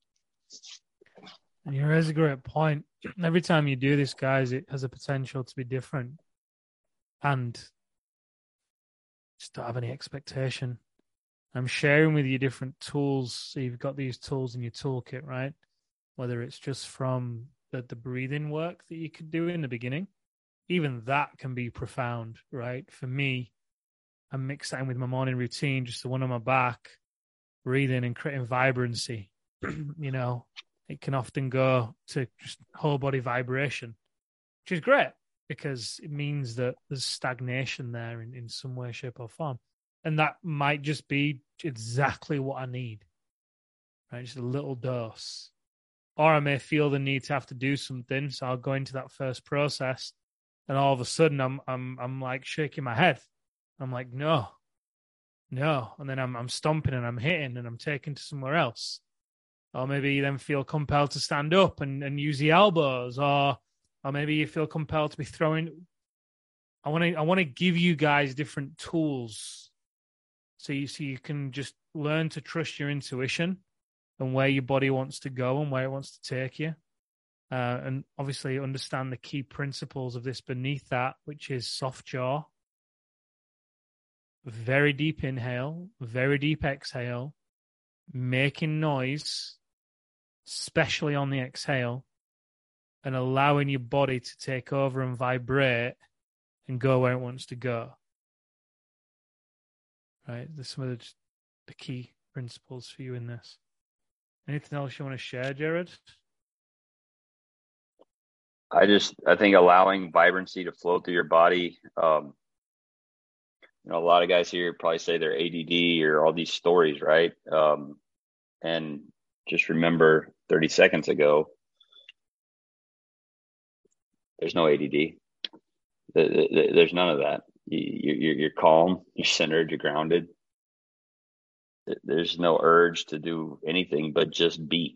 And you raise a great point. Every time you do this, guys, it has a potential to be different. And just don't have any expectation. I'm sharing with you different tools. So you've got these tools in your toolkit, right? Whether it's just from the, the breathing work that you could do in the beginning, even that can be profound, right? For me, I mix that in with my morning routine, just the one on my back, breathing and creating vibrancy. You know, it can often go to just whole body vibration, which is great because it means that there's stagnation there in, in some way, shape, or form. And that might just be exactly what I need, right? Just a little dose. Or I may feel the need to have to do something, so I'll go into that first process, and all of a sudden I'm I'm I'm like shaking my head. I'm like, no, no, and then I'm I'm stomping and I'm hitting and I'm taking to somewhere else. Or maybe you then feel compelled to stand up and, and use the elbows, or or maybe you feel compelled to be throwing. I want to I want to give you guys different tools, so you so you can just learn to trust your intuition and where your body wants to go and where it wants to take you. Uh, and obviously understand the key principles of this beneath that, which is soft jaw, very deep inhale, very deep exhale, making noise, especially on the exhale, and allowing your body to take over and vibrate and go where it wants to go. Right? There's some of the, the key principles for you in this. Anything else you want to share, Jared? I just, I think allowing vibrancy to flow through your body. Um, you know, a lot of guys here probably say they're A D D or all these stories, right? Um, and just remember thirty seconds ago, there's no A D D. There's none of that. You're, you're calm, you're centered, you're grounded. There's no urge to do anything but just be.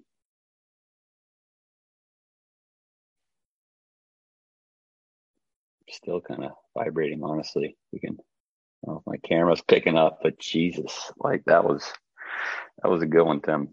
Still kind of vibrating, honestly. We can, I don't know if my camera's picking up, but Jesus, like that was, that was a good one, Tim.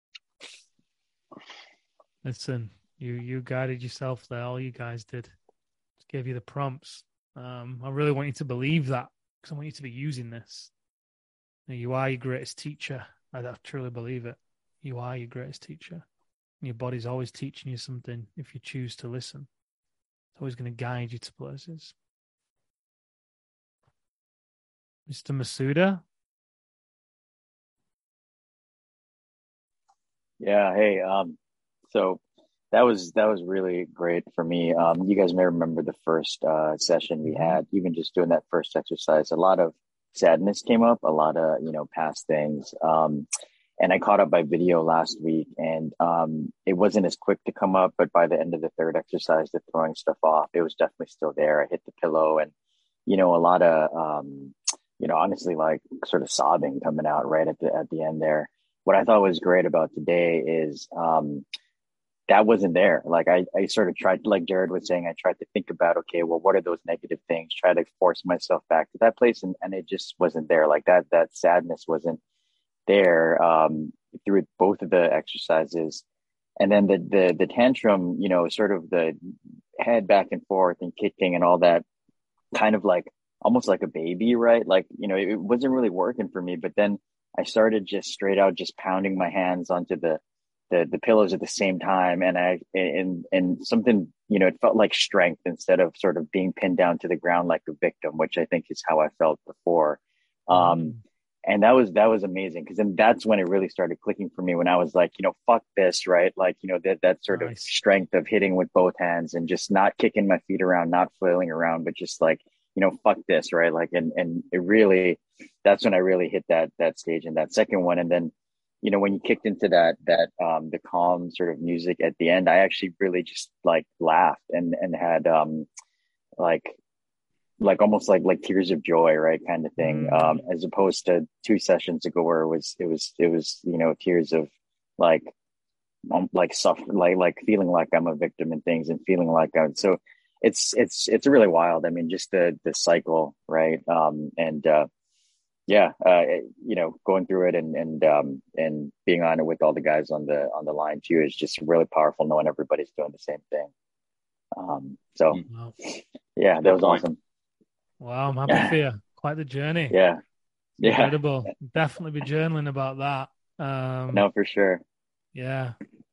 Listen, you you guided yourself there. All you guys did. Just gave you the prompts. Um, I really want you to believe that because I want you to be using this. You are your greatest teacher. I truly believe it. You are your greatest teacher. And your body's always teaching you something if you choose to listen. It's always going to guide you to places. Mister Masuda? Yeah, hey, um, so that was that was really great for me. Um, you guys may remember the first uh, session we had, even just doing that first exercise, a lot of sadness came up, a lot of, you know, past things. Um, and I caught up by video last week, and um, it wasn't as quick to come up, but by the end of the third exercise, the throwing stuff off, it was definitely still there. I hit the pillow, and you know, a lot of um, you know, honestly, like sort of sobbing coming out right at the at the end there. What I thought was great about today is um, that wasn't there. Like I, I sort of tried, like Jared was saying, I tried to think about, okay, well, what are those negative things? Try to force myself back to that place, and and it just wasn't there. Like that that sadness wasn't there um, through both of the exercises. And then the, the, the tantrum, you know, sort of the head back and forth and kicking and all that, kind of like, almost like a baby, right? Like, you know, it, it wasn't really working for me, but then I started just straight out, just pounding my hands onto the, the, the pillows at the same time. And I, and, and something, you know, it felt like strength instead of sort of being pinned down to the ground like a victim, which I think is how I felt before. Um, And that was, that was amazing. Because then that's when it really started clicking for me, when I was like, you know, fuck this, right? Like, you know, that, that sort nice. of strength of hitting with both hands and just not kicking my feet around, not flailing around, but just like, you know, fuck this, right? Like, and, and it really, that's when I really hit that, that stage in that second one. And then, you know, when you kicked into that, that, um, the calm sort of music at the end, I actually really just like laughed and, and had, um, like, like almost like like tears of joy, right, kind of thing, um as opposed to two sessions ago where it was it was it was you know, tears of like um, like suffer like like feeling like I'm a victim and things, and feeling like I'm so it's it's it's really wild. I mean, just the the cycle, right? Um and uh yeah uh you know, going through it and and um and being on it with all the guys on the on the line too is just really powerful, knowing everybody's doing the same thing. Um so wow. yeah, that was awesome. Wow, I'm happy for you. Quite the journey. Yeah. Yeah. Incredible. Definitely be journaling about that. Um, no, for sure. Yeah.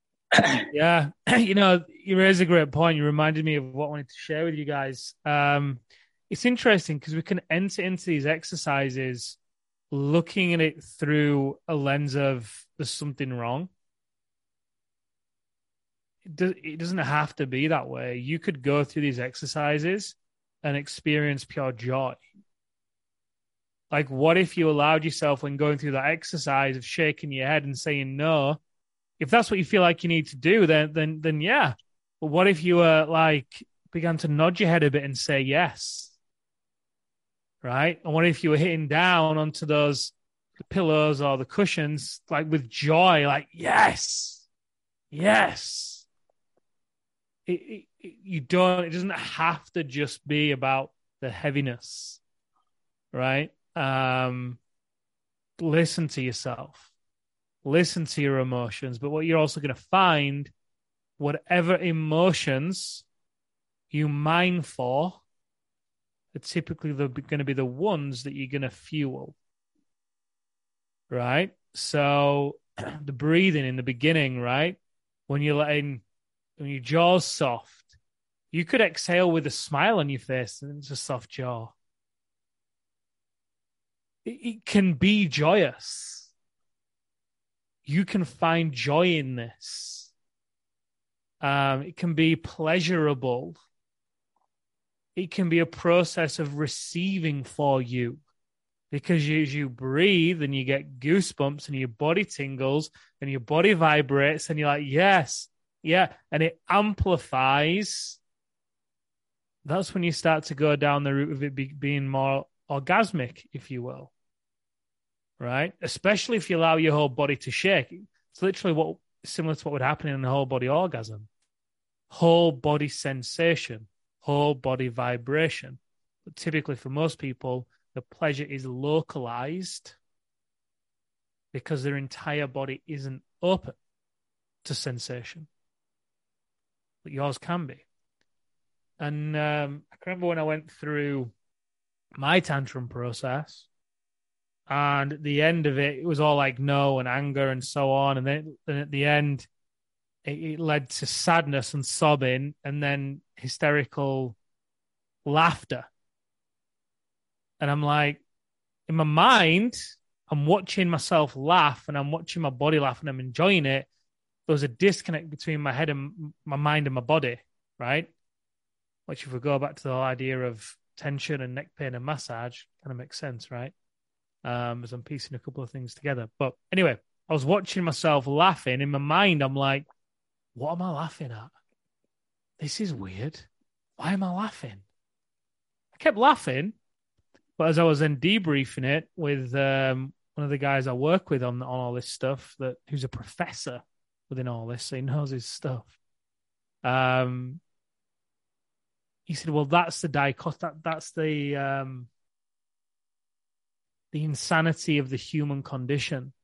Yeah. You know, you raise a great point. You reminded me of what I wanted to share with you guys. Um, it's interesting because we can enter into these exercises looking at it through a lens of there's something wrong. It, do, it doesn't have to be that way. You could go through these exercises and experience pure joy. Like, what if you allowed yourself, when going through that exercise of shaking your head and saying no, if that's what you feel like you need to do, then then then yeah. But what if you were like began to nod your head a bit and say yes, right? And what if you were hitting down onto those the pillows or the cushions like with joy, like yes, yes. It, it, you don't, it doesn't have to just be about the heaviness, right? Um, listen to yourself, listen to your emotions, but what you're also going to find, whatever emotions you mine for, are typically the, going to be the ones that you're going to fuel, right? So the breathing in the beginning, right? When you're letting, when your jaw's soft, you could exhale with a smile on your face and it's a soft jaw. It, it can be joyous. You can find joy in this. Um, it can be pleasurable. It can be a process of receiving for you, because you, as you breathe and you get goosebumps and your body tingles and your body vibrates and you're like, yes, yeah, and it amplifies. That's when you start to go down the route of it be, being more orgasmic, if you will, right? Especially if you allow your whole body to shake. It's literally what similar to what would happen in a whole body orgasm. Whole body sensation, whole body vibration. But typically for most people, the pleasure is localized because their entire body isn't open to sensation. But yours can be. And um, I can remember when I went through my tantrum process, and at the end of it, it was all like no and anger and so on. And then and at the end, it, it led to sadness and sobbing and then hysterical laughter. And I'm like, in my mind, I'm watching myself laugh and I'm watching my body laugh and I'm enjoying it. There was a disconnect between my head and my mind and my body, right? Which, if we go back to the whole idea of tension and neck pain and massage, kind of makes sense, right? Um, as I'm piecing a couple of things together. But anyway, I was watching myself laughing. In my mind, I'm like, what am I laughing at? This is weird. Why am I laughing? I kept laughing, but as I was then debriefing it with um, one of the guys I work with on, on all this stuff, that who's a professor within all this, so he knows his stuff. Um, he said, "Well, that's the dichot. That that's the um, the insanity of the human condition.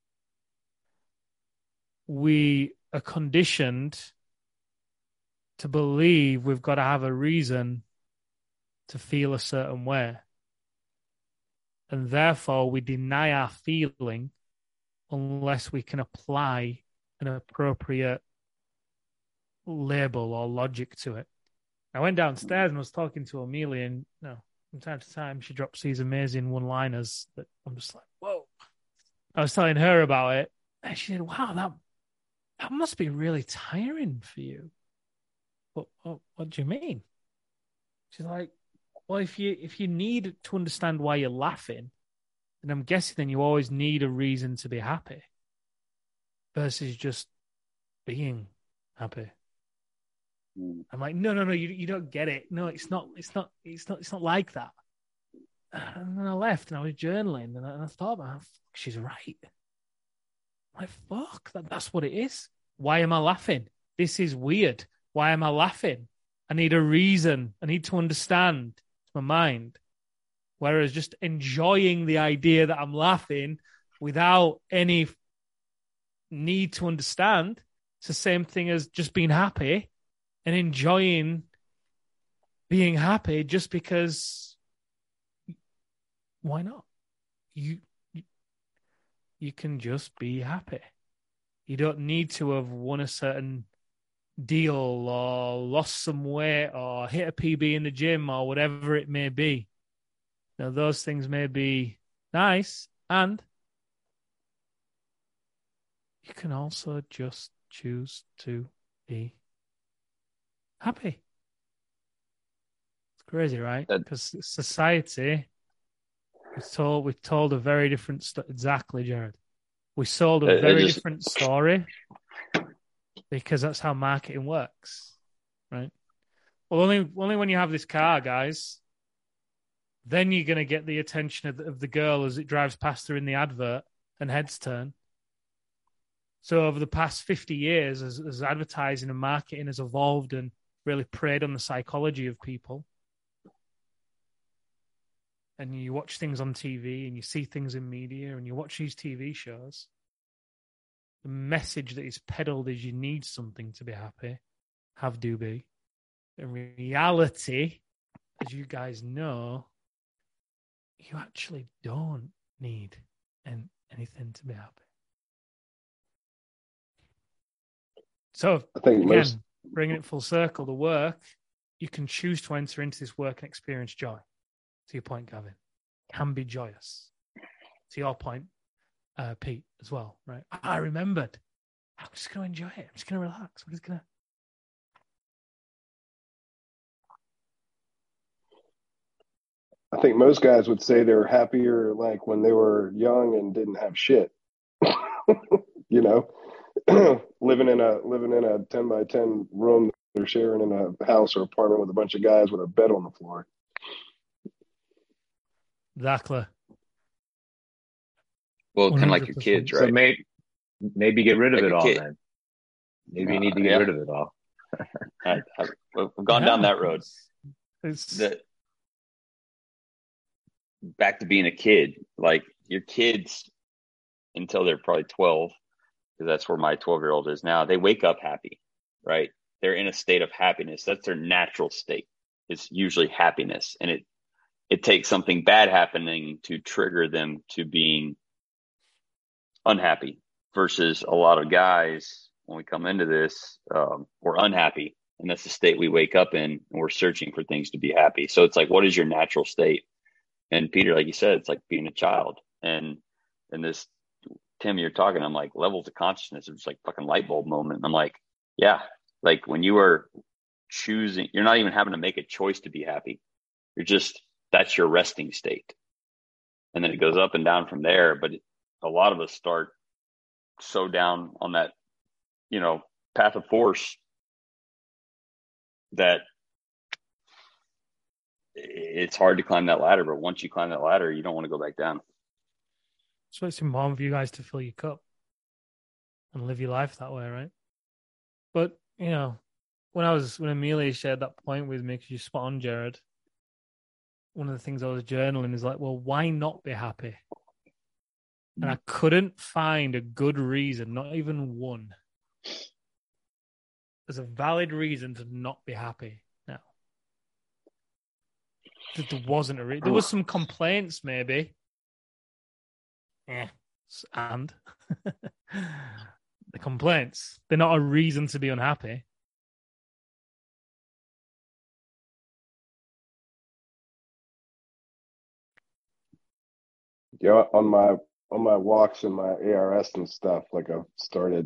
We are conditioned to believe we've got to have a reason to feel a certain way. And therefore, we deny our feeling unless we can apply an appropriate label or logic to it." I went downstairs and was talking to Amelia, and you know, from time to time, she drops these amazing one-liners that I'm just like, whoa. I was telling her about it, and she said, wow, that that must be really tiring for you. What, what, what do you mean? She's like, well, if you if you need to understand why you're laughing, then I'm guessing then you always need a reason to be happy versus just being happy. Mm. I'm like, no, no, no, you you don't get it. No, it's not, it's not, it's not, it's not like that. And then I left and I was journaling and I, and I thought, man, she's right. I'm like, fuck, that, that's what it is. Why am I laughing? This is weird. Why am I laughing? I need a reason. I need to understand my mind. Whereas just enjoying the idea that I'm laughing without any need to understand, it's the same thing as just being happy and enjoying being happy just because why not? You, you you can just be happy. You don't need to have won a certain deal or lost some weight or hit a P B in the gym or whatever it may be. Now, those things may be nice, and you can also just choose to be happy. It's crazy, right? Because society, we told we told a very different story. Exactly, Jared. We sold a very just... different story because that's how marketing works, right? Well, only only when you have this car, guys, then you're going to get the attention of the, of the girl as it drives past her in the advert and heads turn. So over the past fifty years, as, as advertising and marketing has evolved and really preyed on the psychology of people, and you watch things on T V and you see things in media and you watch these T V shows, the message that is peddled is you need something to be happy. Have do be. In reality, as you guys know, you actually don't need an, anything to be happy. So, I think again, most... bringing it full circle, the work, you can choose to enter into this work and experience joy. To your point, Gavin, can be joyous. To your point, uh, Pete, as well, right? I remembered. I'm just going to enjoy it. I'm just going to relax. I'm just going to. I think most guys would say they're happier like when they were young and didn't have shit. You know, living in a living in a ten by ten room they're sharing in a house or apartment with a bunch of guys with a bed on the floor. Exactly. Well, kind of like your kids, right? So maybe, maybe get rid of like it all kid. then. Maybe you need to uh, get yeah. rid of it all. I, I, we've gone yeah, down that road. It's... The, back to being a kid, like your kids until they're probably twelve, because that's where my twelve year old is now. They wake up happy, right? They're in a state of happiness. That's their natural state. It's usually happiness. And it, it takes something bad happening to trigger them to being unhappy, versus a lot of guys, when we come into this, um, we're unhappy. And that's the state we wake up in, and we're searching for things to be happy. So it's like, what is your natural state? And Peter, like you said, it's like being a child. And and this, Tim, you're talking, I'm like, levels of consciousness. It's like fucking light bulb moment. I'm like, yeah, like when you are choosing, you're not even having to make a choice to be happy. You're just, that's your resting state. And then it goes up and down from there. But a lot of us start so down on that, you know, path of force that it's hard to climb that ladder. But once you climb that ladder, you don't want to go back down. So it's important for you guys to fill your cup and live your life that way, right? But, you know, when I was, when Amelia shared that point with me, because you spot on, Jared, one of the things I was journaling is like, well, why not be happy? And I couldn't find a good reason, not even one. There's a valid reason to not be happy now. There wasn't a reason. There was some complaints, maybe. Yeah, and the complaints, they're not a reason to be unhappy. Yeah, on my on my walks and my A R S and stuff, like I've started,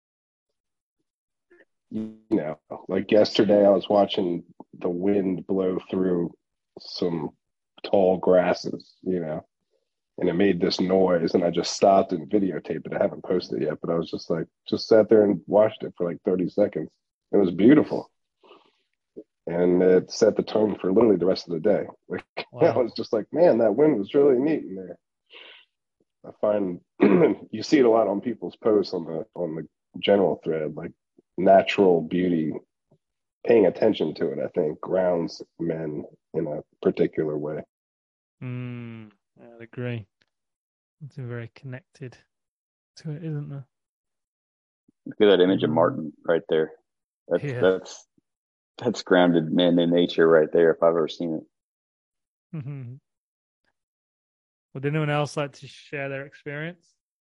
you know, like yesterday I was watching the wind blow through some tall grasses, you know, and it made this noise, and I just stopped and videotaped it. I haven't posted it yet, but I was just like, just sat there and watched it for like thirty seconds. It was beautiful. And it set the tone for literally the rest of the day. Like, wow. I was just like, man, that wind was really neat in there. I find you see it a lot on people's posts on the on the general thread, like natural beauty, paying attention to it, I think, grounds men in a particular way. Mm, I agree. It's very connected to it, isn't there? Look at that image of Martin right there. That's yeah. that's that's grounded man in nature right there, if I've ever seen it. Mm-hmm. Would anyone else like to share their experience?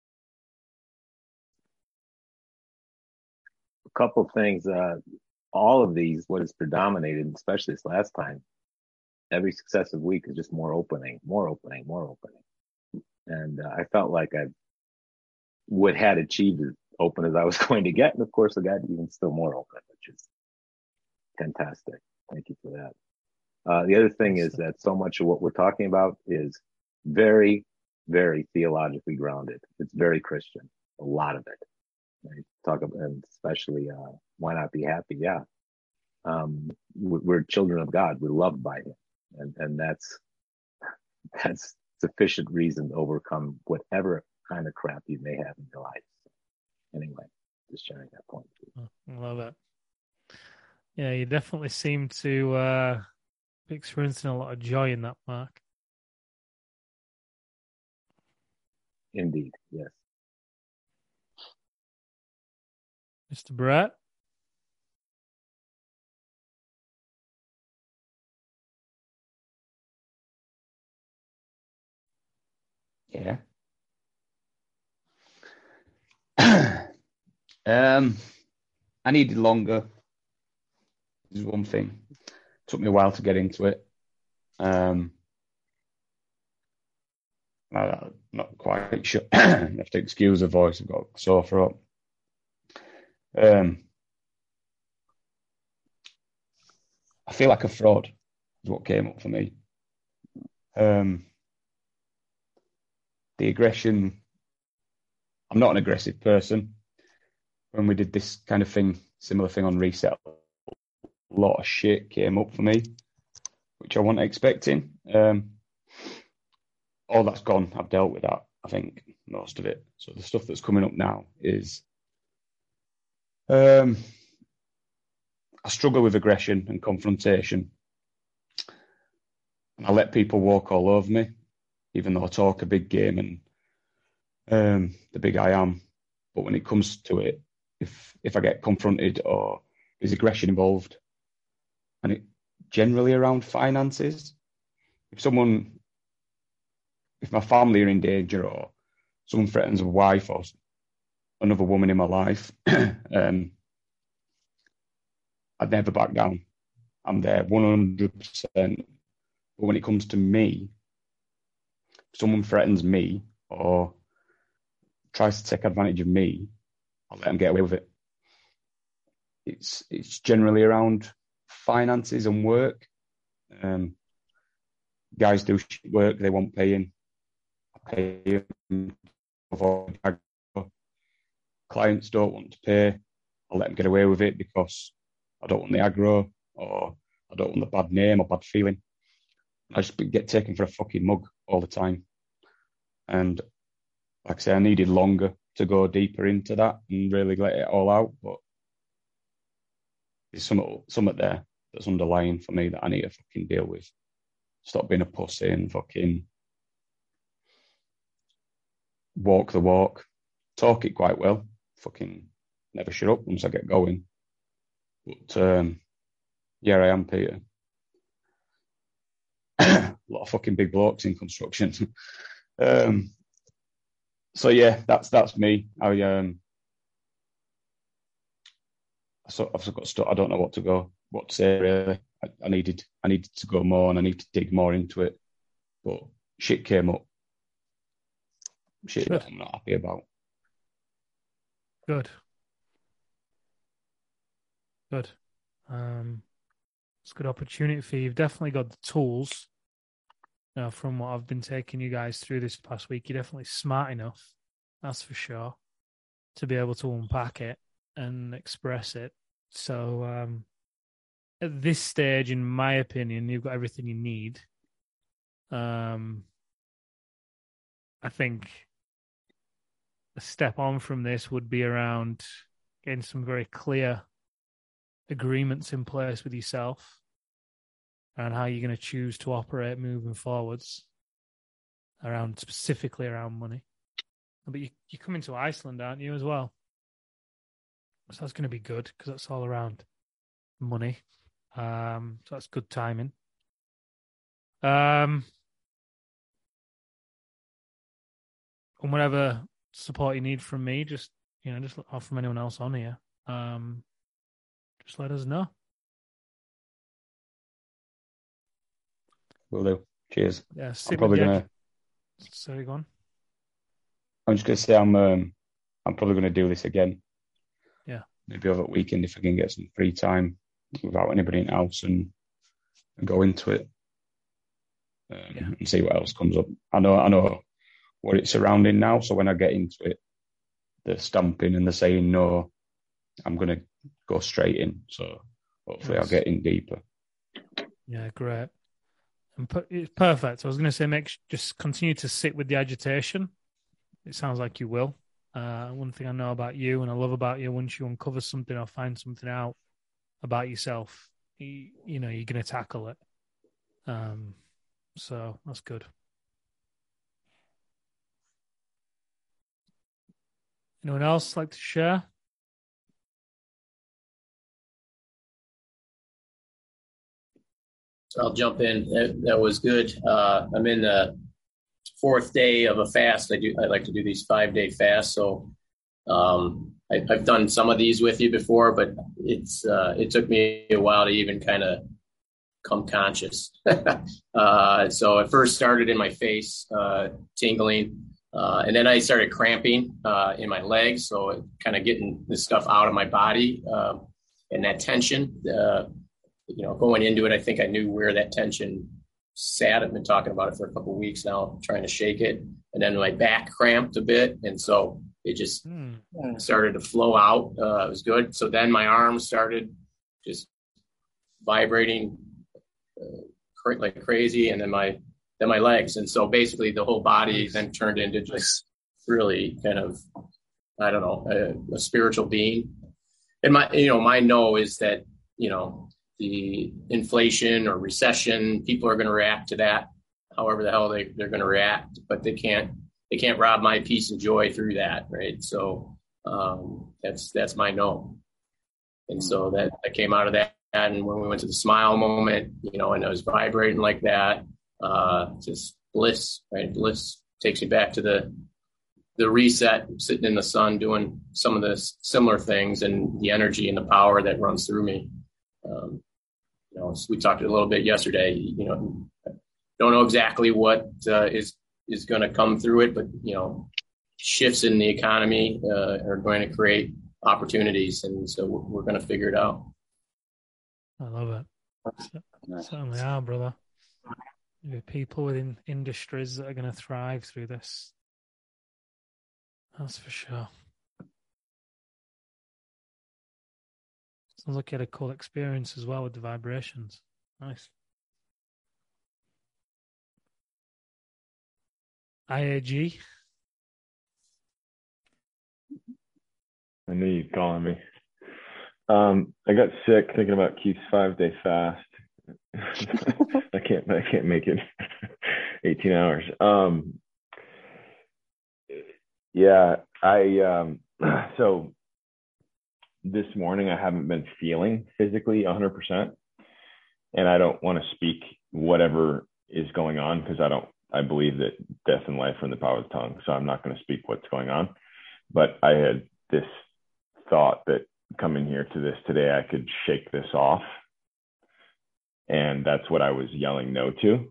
A couple of things. Uh, all of these, what is predominated, especially this last time, every successive week is just more opening, more opening, more opening. And uh, I felt like I would had achieved as open as I was going to get. And of course, I got even still more open, which is fantastic. Thank you for that. Uh, the other thing is that so much of what we're talking about is very, very theologically grounded. It's very Christian, a lot of it. Right? Talk about, and especially, uh, why not be happy? Yeah. Um, we're children of God. We're loved by Him. And, and that's, that's sufficient reason to overcome whatever kind of crap you may have in your life. So anyway, just sharing that point. I love it. Yeah, you definitely seem to uh, be experiencing a lot of joy in that, Mark. Indeed, yes. Mister Brett? Yeah. um, I needed longer. This is one thing. It took me a while to get into it. Um, I'm not quite sure. I have to excuse the voice. I've got a sore throat. Um, I feel like a fraud is what came up for me. Um, the aggression. I'm not an aggressive person. When we did this kind of thing, similar thing on Reset, a lot of shit came up for me, which I wasn't expecting. Um, all that's gone. I've dealt with that, I think, most of it. So the stuff that's coming up now is um, I struggle with aggression and confrontation. And I let people walk all over me, even though I talk a big game and um, the big I am. But when it comes to it, if if I get confronted or there's aggression involved, and it generally around finances, if someone, if my family are in danger or someone threatens a wife or another woman in my life, um, I'd never back down. I'm there one hundred percent. But when it comes to me, if someone threatens me or tries to take advantage of me, I'll let them get away with it. It's it's generally around finances and work. Um, guys do work they want paying. I pay them. clients don't want to pay, I'll let them get away with it because I don't want the aggro or I don't want the bad name or bad feeling. I just get taken for a fucking mug all the time. And like I say, I needed longer to go deeper into that and really let it all out. But there's something, something there that's underlying for me that I need to fucking deal with. Stop being a pussy and fucking walk the walk. Talk it quite well. Fucking never shut up once I get going. But um, here I am, Peter. A lot of fucking big blokes in construction. um, so yeah, that's that's me. I um, so I've got stuff. I don't know what to go, what to say really. I, I needed, I needed to go more, and I need to dig more into it. But shit came up. Shit Good. that I'm not happy about. Good. Good. Um, it's a good opportunity for you. You've definitely got the tools. You know, from what I've been taking you guys through this past week, you're definitely smart enough, that's for sure, to be able to unpack it and express it. So um, at this stage, in my opinion, you've got everything you need. Um, I think a step on from this would be around getting some very clear agreements in place with yourself and how you're going to choose to operate moving forwards, around specifically around money. But you, you're coming to Iceland, aren't you, as well? So that's going to be good because that's all around money. Um, so that's good timing. Um, and whatever support you need from me, just, you know, just or from anyone else on here, um, just let us know. Will do. Cheers. Yeah, I'm probably gonna. Sorry, go on. I'm just gonna say I'm. Um, I'm probably gonna do this again. Yeah. Maybe over the weekend if I can get some free time without anybody in the house and, and go into it um, yeah. and see what else comes up. I know. I know what it's surrounding now. So when I get into it, the stamping and the saying no, I'm gonna go straight in. So hopefully yes. I'll get in deeper. Yeah, great. And it's perfect. I was going to say, make just continue to sit with the agitation. It sounds like you will. Uh, one thing I know about you and I love about you, once you uncover something or find something out about yourself, you, you know, you're going to tackle it. Um, so that's good. Anyone else like to share? I'll jump in. That, that was good. Uh, I'm in the fourth day of a fast. I do. I like to do these five day fasts. So um, I, I've done some of these with you before, but it's uh, it took me a while to even kind of come conscious. uh, so it first started in my face, uh, tingling, uh, and then I started cramping uh, in my legs. So kind of getting this stuff out of my body uh, and that tension. Uh, You know, going into it, I think I knew where that tension sat. I've been talking about it for a couple of weeks now, trying to shake it. And then my back cramped a bit. And so it just mm. started to flow out. Uh, it was good. So then my arms started just vibrating uh, like crazy. And then my, then my legs. And so basically the whole body then turned into just really kind of, I don't know, a, a spiritual being. And my, you know, my know is that, you know, the inflation or recession, people are going to react to that however the hell they, they're going to react, but they can't, they can't rob my peace and joy through that. Right. So um, that's, that's my no. And so that I came out of that. And when we went to the smile moment, you know, and I was vibrating like that, uh, just bliss, right? Bliss takes you back to the, the reset, sitting in the sun, doing some of the similar things and the energy and the power that runs through me. Um, you know, so we talked a little bit yesterday, you know, don't know exactly what uh, is, is going to come through it, but, you know, shifts in the economy uh, are going to create opportunities. And so we're, we're going to figure it out. I love it. Certainly are, brother. There are people within industries that are going to thrive through this. That's for sure. Sounds like you had a cool experience as well with the vibrations. Nice. I A G. I knew you'd calling me. Um, I got sick thinking about Keith's five day fast. I can't I can't make it eighteen hours. Um, yeah, I um, so this morning I haven't been feeling physically one hundred percent, and I don't want to speak whatever is going on because I don't I believe that death and life are in the power of the tongue, so I'm not going to speak what's going on. But I had this thought that coming here to this today, I could shake this off. And that's what I was yelling no to.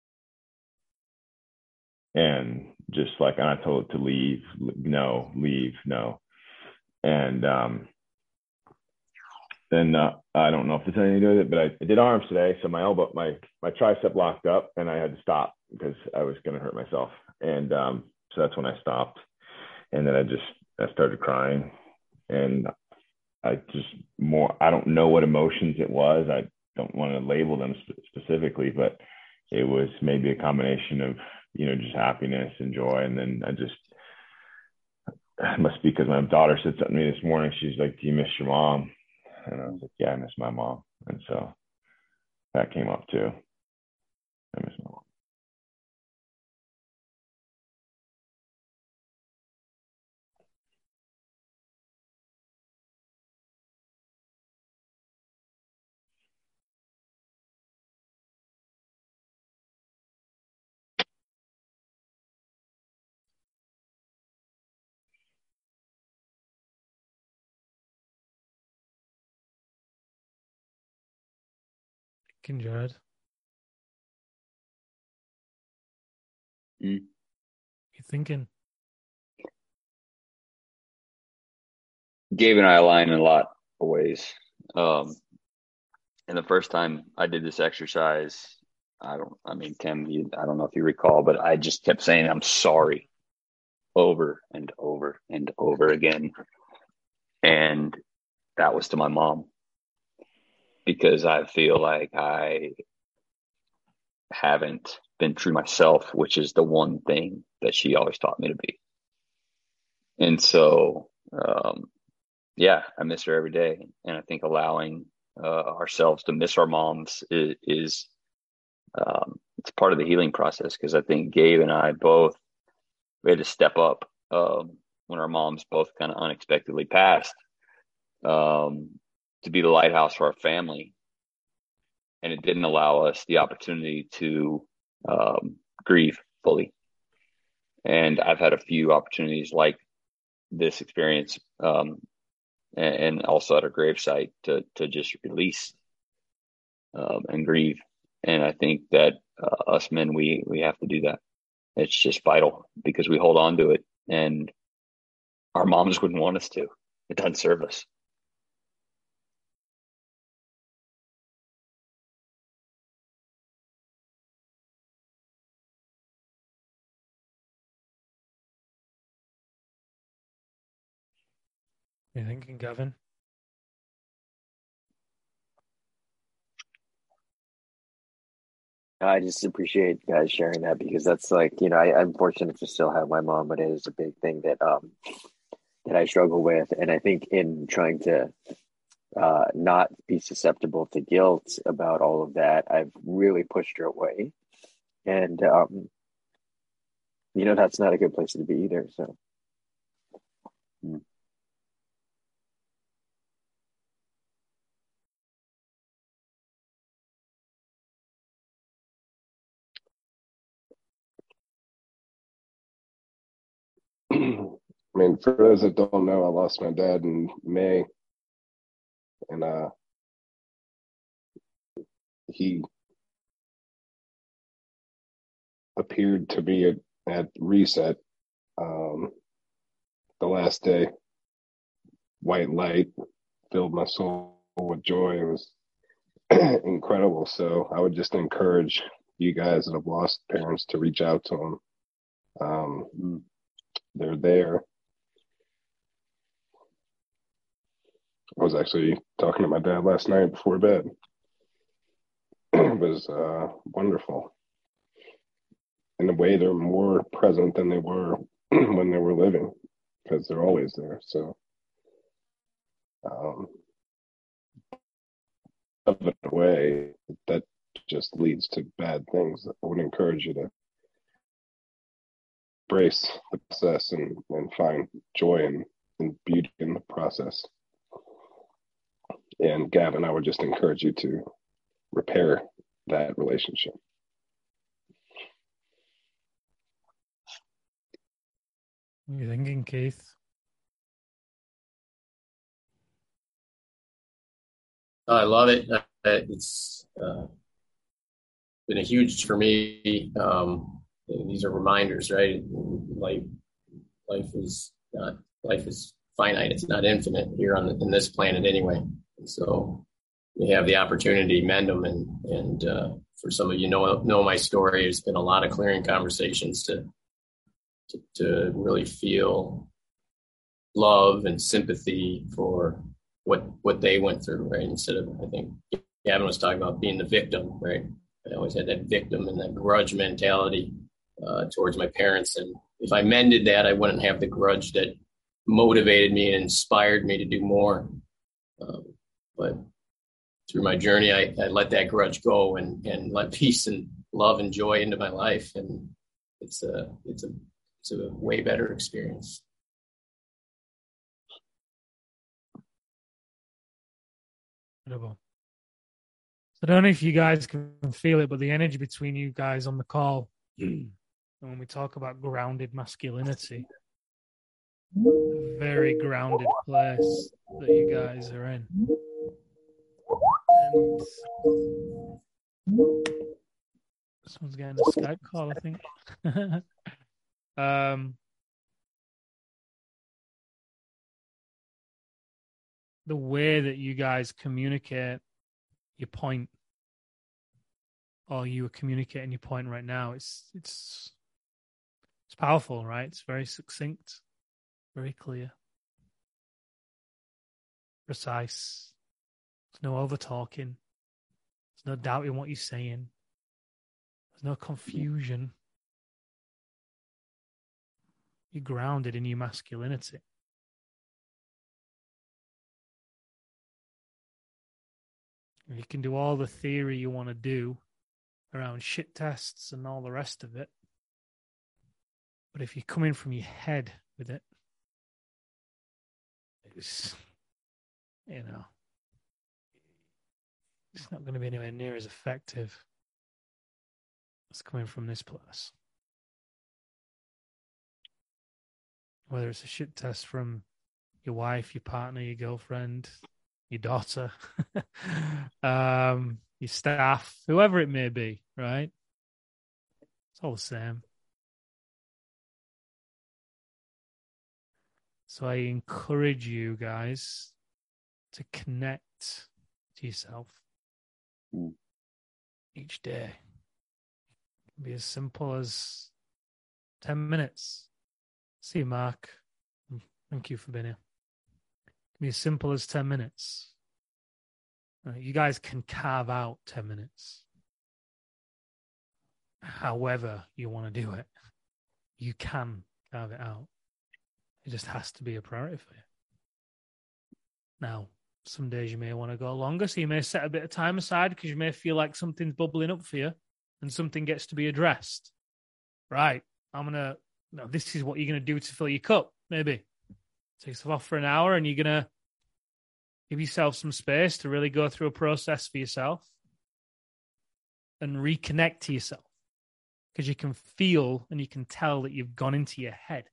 And just like, and I told it to leave, no, leave, no. And um, then uh, I don't know if there's anything to do with it, but I, I did arms today. So my elbow, my, my tricep locked up and I had to stop because I was going to hurt myself. And um, so that's when I stopped. And then I just, I started crying. And I just more, I don't know what emotions it was. I don't want to label them sp- specifically, but it was maybe a combination of, you know, just happiness and joy. And then I just, it must be because my daughter said something to me this morning. She's like, do you miss your mom? And I was like, yeah, I miss my mom. And so that came up too. I miss my mom. Thinking, Jared. Mm. You thinking? Gabe and I align in a lot of ways. Um, and the first time I did this exercise, I don't, I mean, Tim, you, I don't know if you recall, but I just kept saying, I'm sorry over and over and over again. And that was to my mom because I feel like I haven't been true myself, which is the one thing that she always taught me to be. And so, um, yeah, I miss her every day. And I think allowing uh, ourselves to miss our moms is, is um, it's part of the healing process. Because I think Gabe and I both, we had to step up um, when our moms both kind of unexpectedly passed um, to be the lighthouse for our family. And it didn't allow us the opportunity to um, grieve fully. And I've had a few opportunities like this experience um, and, and also at our gravesite to, to just release um, and grieve. And I think that uh, us men, we, we have to do that. It's just vital because we hold on to it and our moms wouldn't want us to. It doesn't serve us. You thinking, Gavin? I just appreciate you guys sharing that because that's like, you know, I, I'm fortunate to still have my mom, but it is a big thing that um that I struggle with. And I think in trying to uh, not be susceptible to guilt about all of that, I've really pushed her away. And, um, you know, that's not a good place to be either. So. Mm. I mean, for those that don't know, I lost my dad in May, and uh, he appeared to be at, at reset um, the last day. White light filled my soul with joy. It was incredible. So I would just encourage you guys that have lost parents to reach out to them. Um, they're there. I was actually talking to my dad last night before bed. It was uh, wonderful. In a way, they're more present than they were when they were living, because they're always there. So, um, of a way, that just leads to bad things. I would encourage you to embrace the process and, and find joy and, and beauty in the process. And Gavin, I would just encourage you to repair that relationship. What are you thinking, Keith? I love it. Uh, it's uh, been a huge for me. Um, these are reminders, right? Life, life is not life is finite. It's not infinite here on the, in this planet, anyway. And so we have the opportunity to mend them. And and uh, for some of you know know my story, there's been a lot of clearing conversations to to, to really feel love and sympathy for what what they went through, right? Instead of, I think Gavin was talking about being the victim, right? I always had that victim and that grudge mentality uh, towards my parents. And if I mended that, I wouldn't have the grudge that motivated me and inspired me to do more. Um, but through my journey, I, I let that grudge go and, and let peace and love and joy into my life. And it's a, it's a, it's a way better experience. Incredible. I don't know if you guys can feel it, but the energy between you guys on the call, and when we talk about grounded masculinity, a very grounded place that you guys are in. And someone's getting a Skype call, I think. um, the way that you guys communicate your point, or you are communicating your point right now, it's it's it's powerful, right? It's very succinct, very clear, precise. There's no over talking. There's no doubt in what you're saying. There's no confusion. You're grounded in your masculinity. You can do all the theory you want to do around shit tests and all the rest of it. But if you're coming from your head with it, it's, you know, it's not going to be anywhere near as effective as coming from this place. Whether it's a shit test from your wife, your partner, your girlfriend, your daughter, um, your staff, whoever it may be, right? It's all the same. So I encourage you guys to connect to yourself mm. each day. It can be as simple as ten minutes. See you, Mark. Thank you for being here. It can be as simple as ten minutes. You guys can carve out ten minutes. However you want to do it, you can carve it out. It just has to be a priority for you. Now, some days you may want to go longer, so you may set a bit of time aside because you may feel like something's bubbling up for you and something gets to be addressed. Right, I'm going to, no, this is what you're going to do to fill your cup, maybe. Take yourself off for an hour and you're going to give yourself some space to really go through a process for yourself and reconnect to yourself, because you can feel and you can tell that you've gone into your head.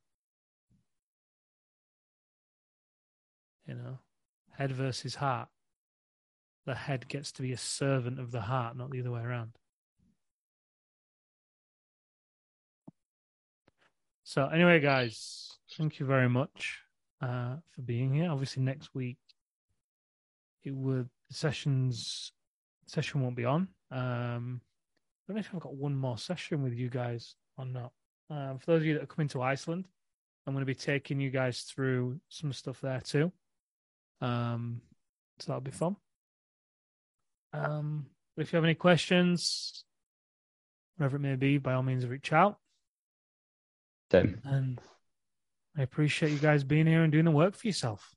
You know, head versus heart. The head gets to be a servant of the heart, not the other way around. So anyway, guys, thank you very much uh, for being here. Obviously, next week, it would the sessions session won't be on. Um, I don't know if I've got one more session with you guys or not. Um, for those of you that are coming to Iceland, I'm going to be taking you guys through some stuff there too. Um, So that'll be fun. Um, but if you have any questions, whatever it may be, by all means, reach out. Tim. And I appreciate you guys being here and doing the work for yourself.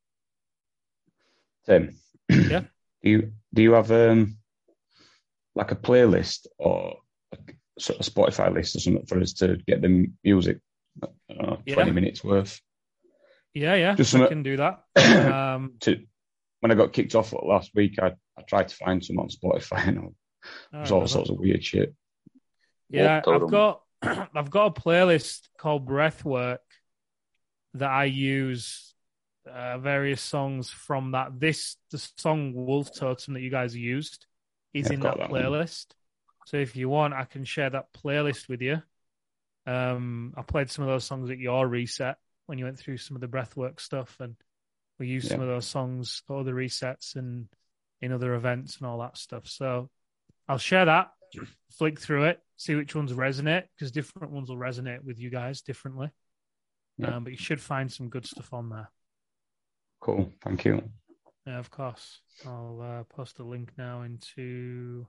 Tim. Yeah. Do you do you have um like a playlist or a sort of Spotify list or something for us to get the music? I don't know, Yeah. twenty minutes worth. Yeah, yeah. Just I some- can do that. Um, to when I got kicked off last week, I, I tried to find some on Spotify and it was all right, sorts of weird shit. Yeah, Wolf I've Totem. got I've got a playlist called Breathwork that I use uh, various songs from that. This the song Wolf Totem that you guys used is Yeah, I've in got that that one. playlist. So if you want, I can share that playlist with you. Um, I played some of those songs at your reset when you went through some of the Breathwork stuff, and we used some Yeah. of those songs for other resets and in other events and all that stuff. So I'll share that, flick through it, see which ones resonate, because different ones will resonate with you guys differently. Yeah. Um, but you should find some good stuff on there. Cool, thank you. Yeah, of course. I'll uh, post a link now into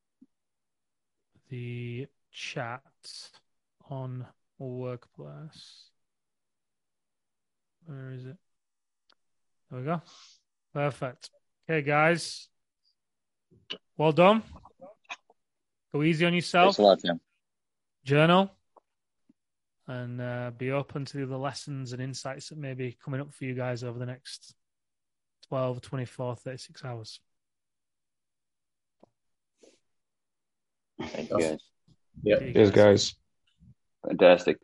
the chat on Workplace. Where is it? There we go. Perfect. Okay, guys. Well done. Go easy on yourself. Thanks a lot, Tim. Journal. And uh, be open to the other lessons and insights that may be coming up for you guys over the next twelve, twenty-four, thirty-six hours. Thank you guys. Yeah. See you Cheers, guys. Fantastic.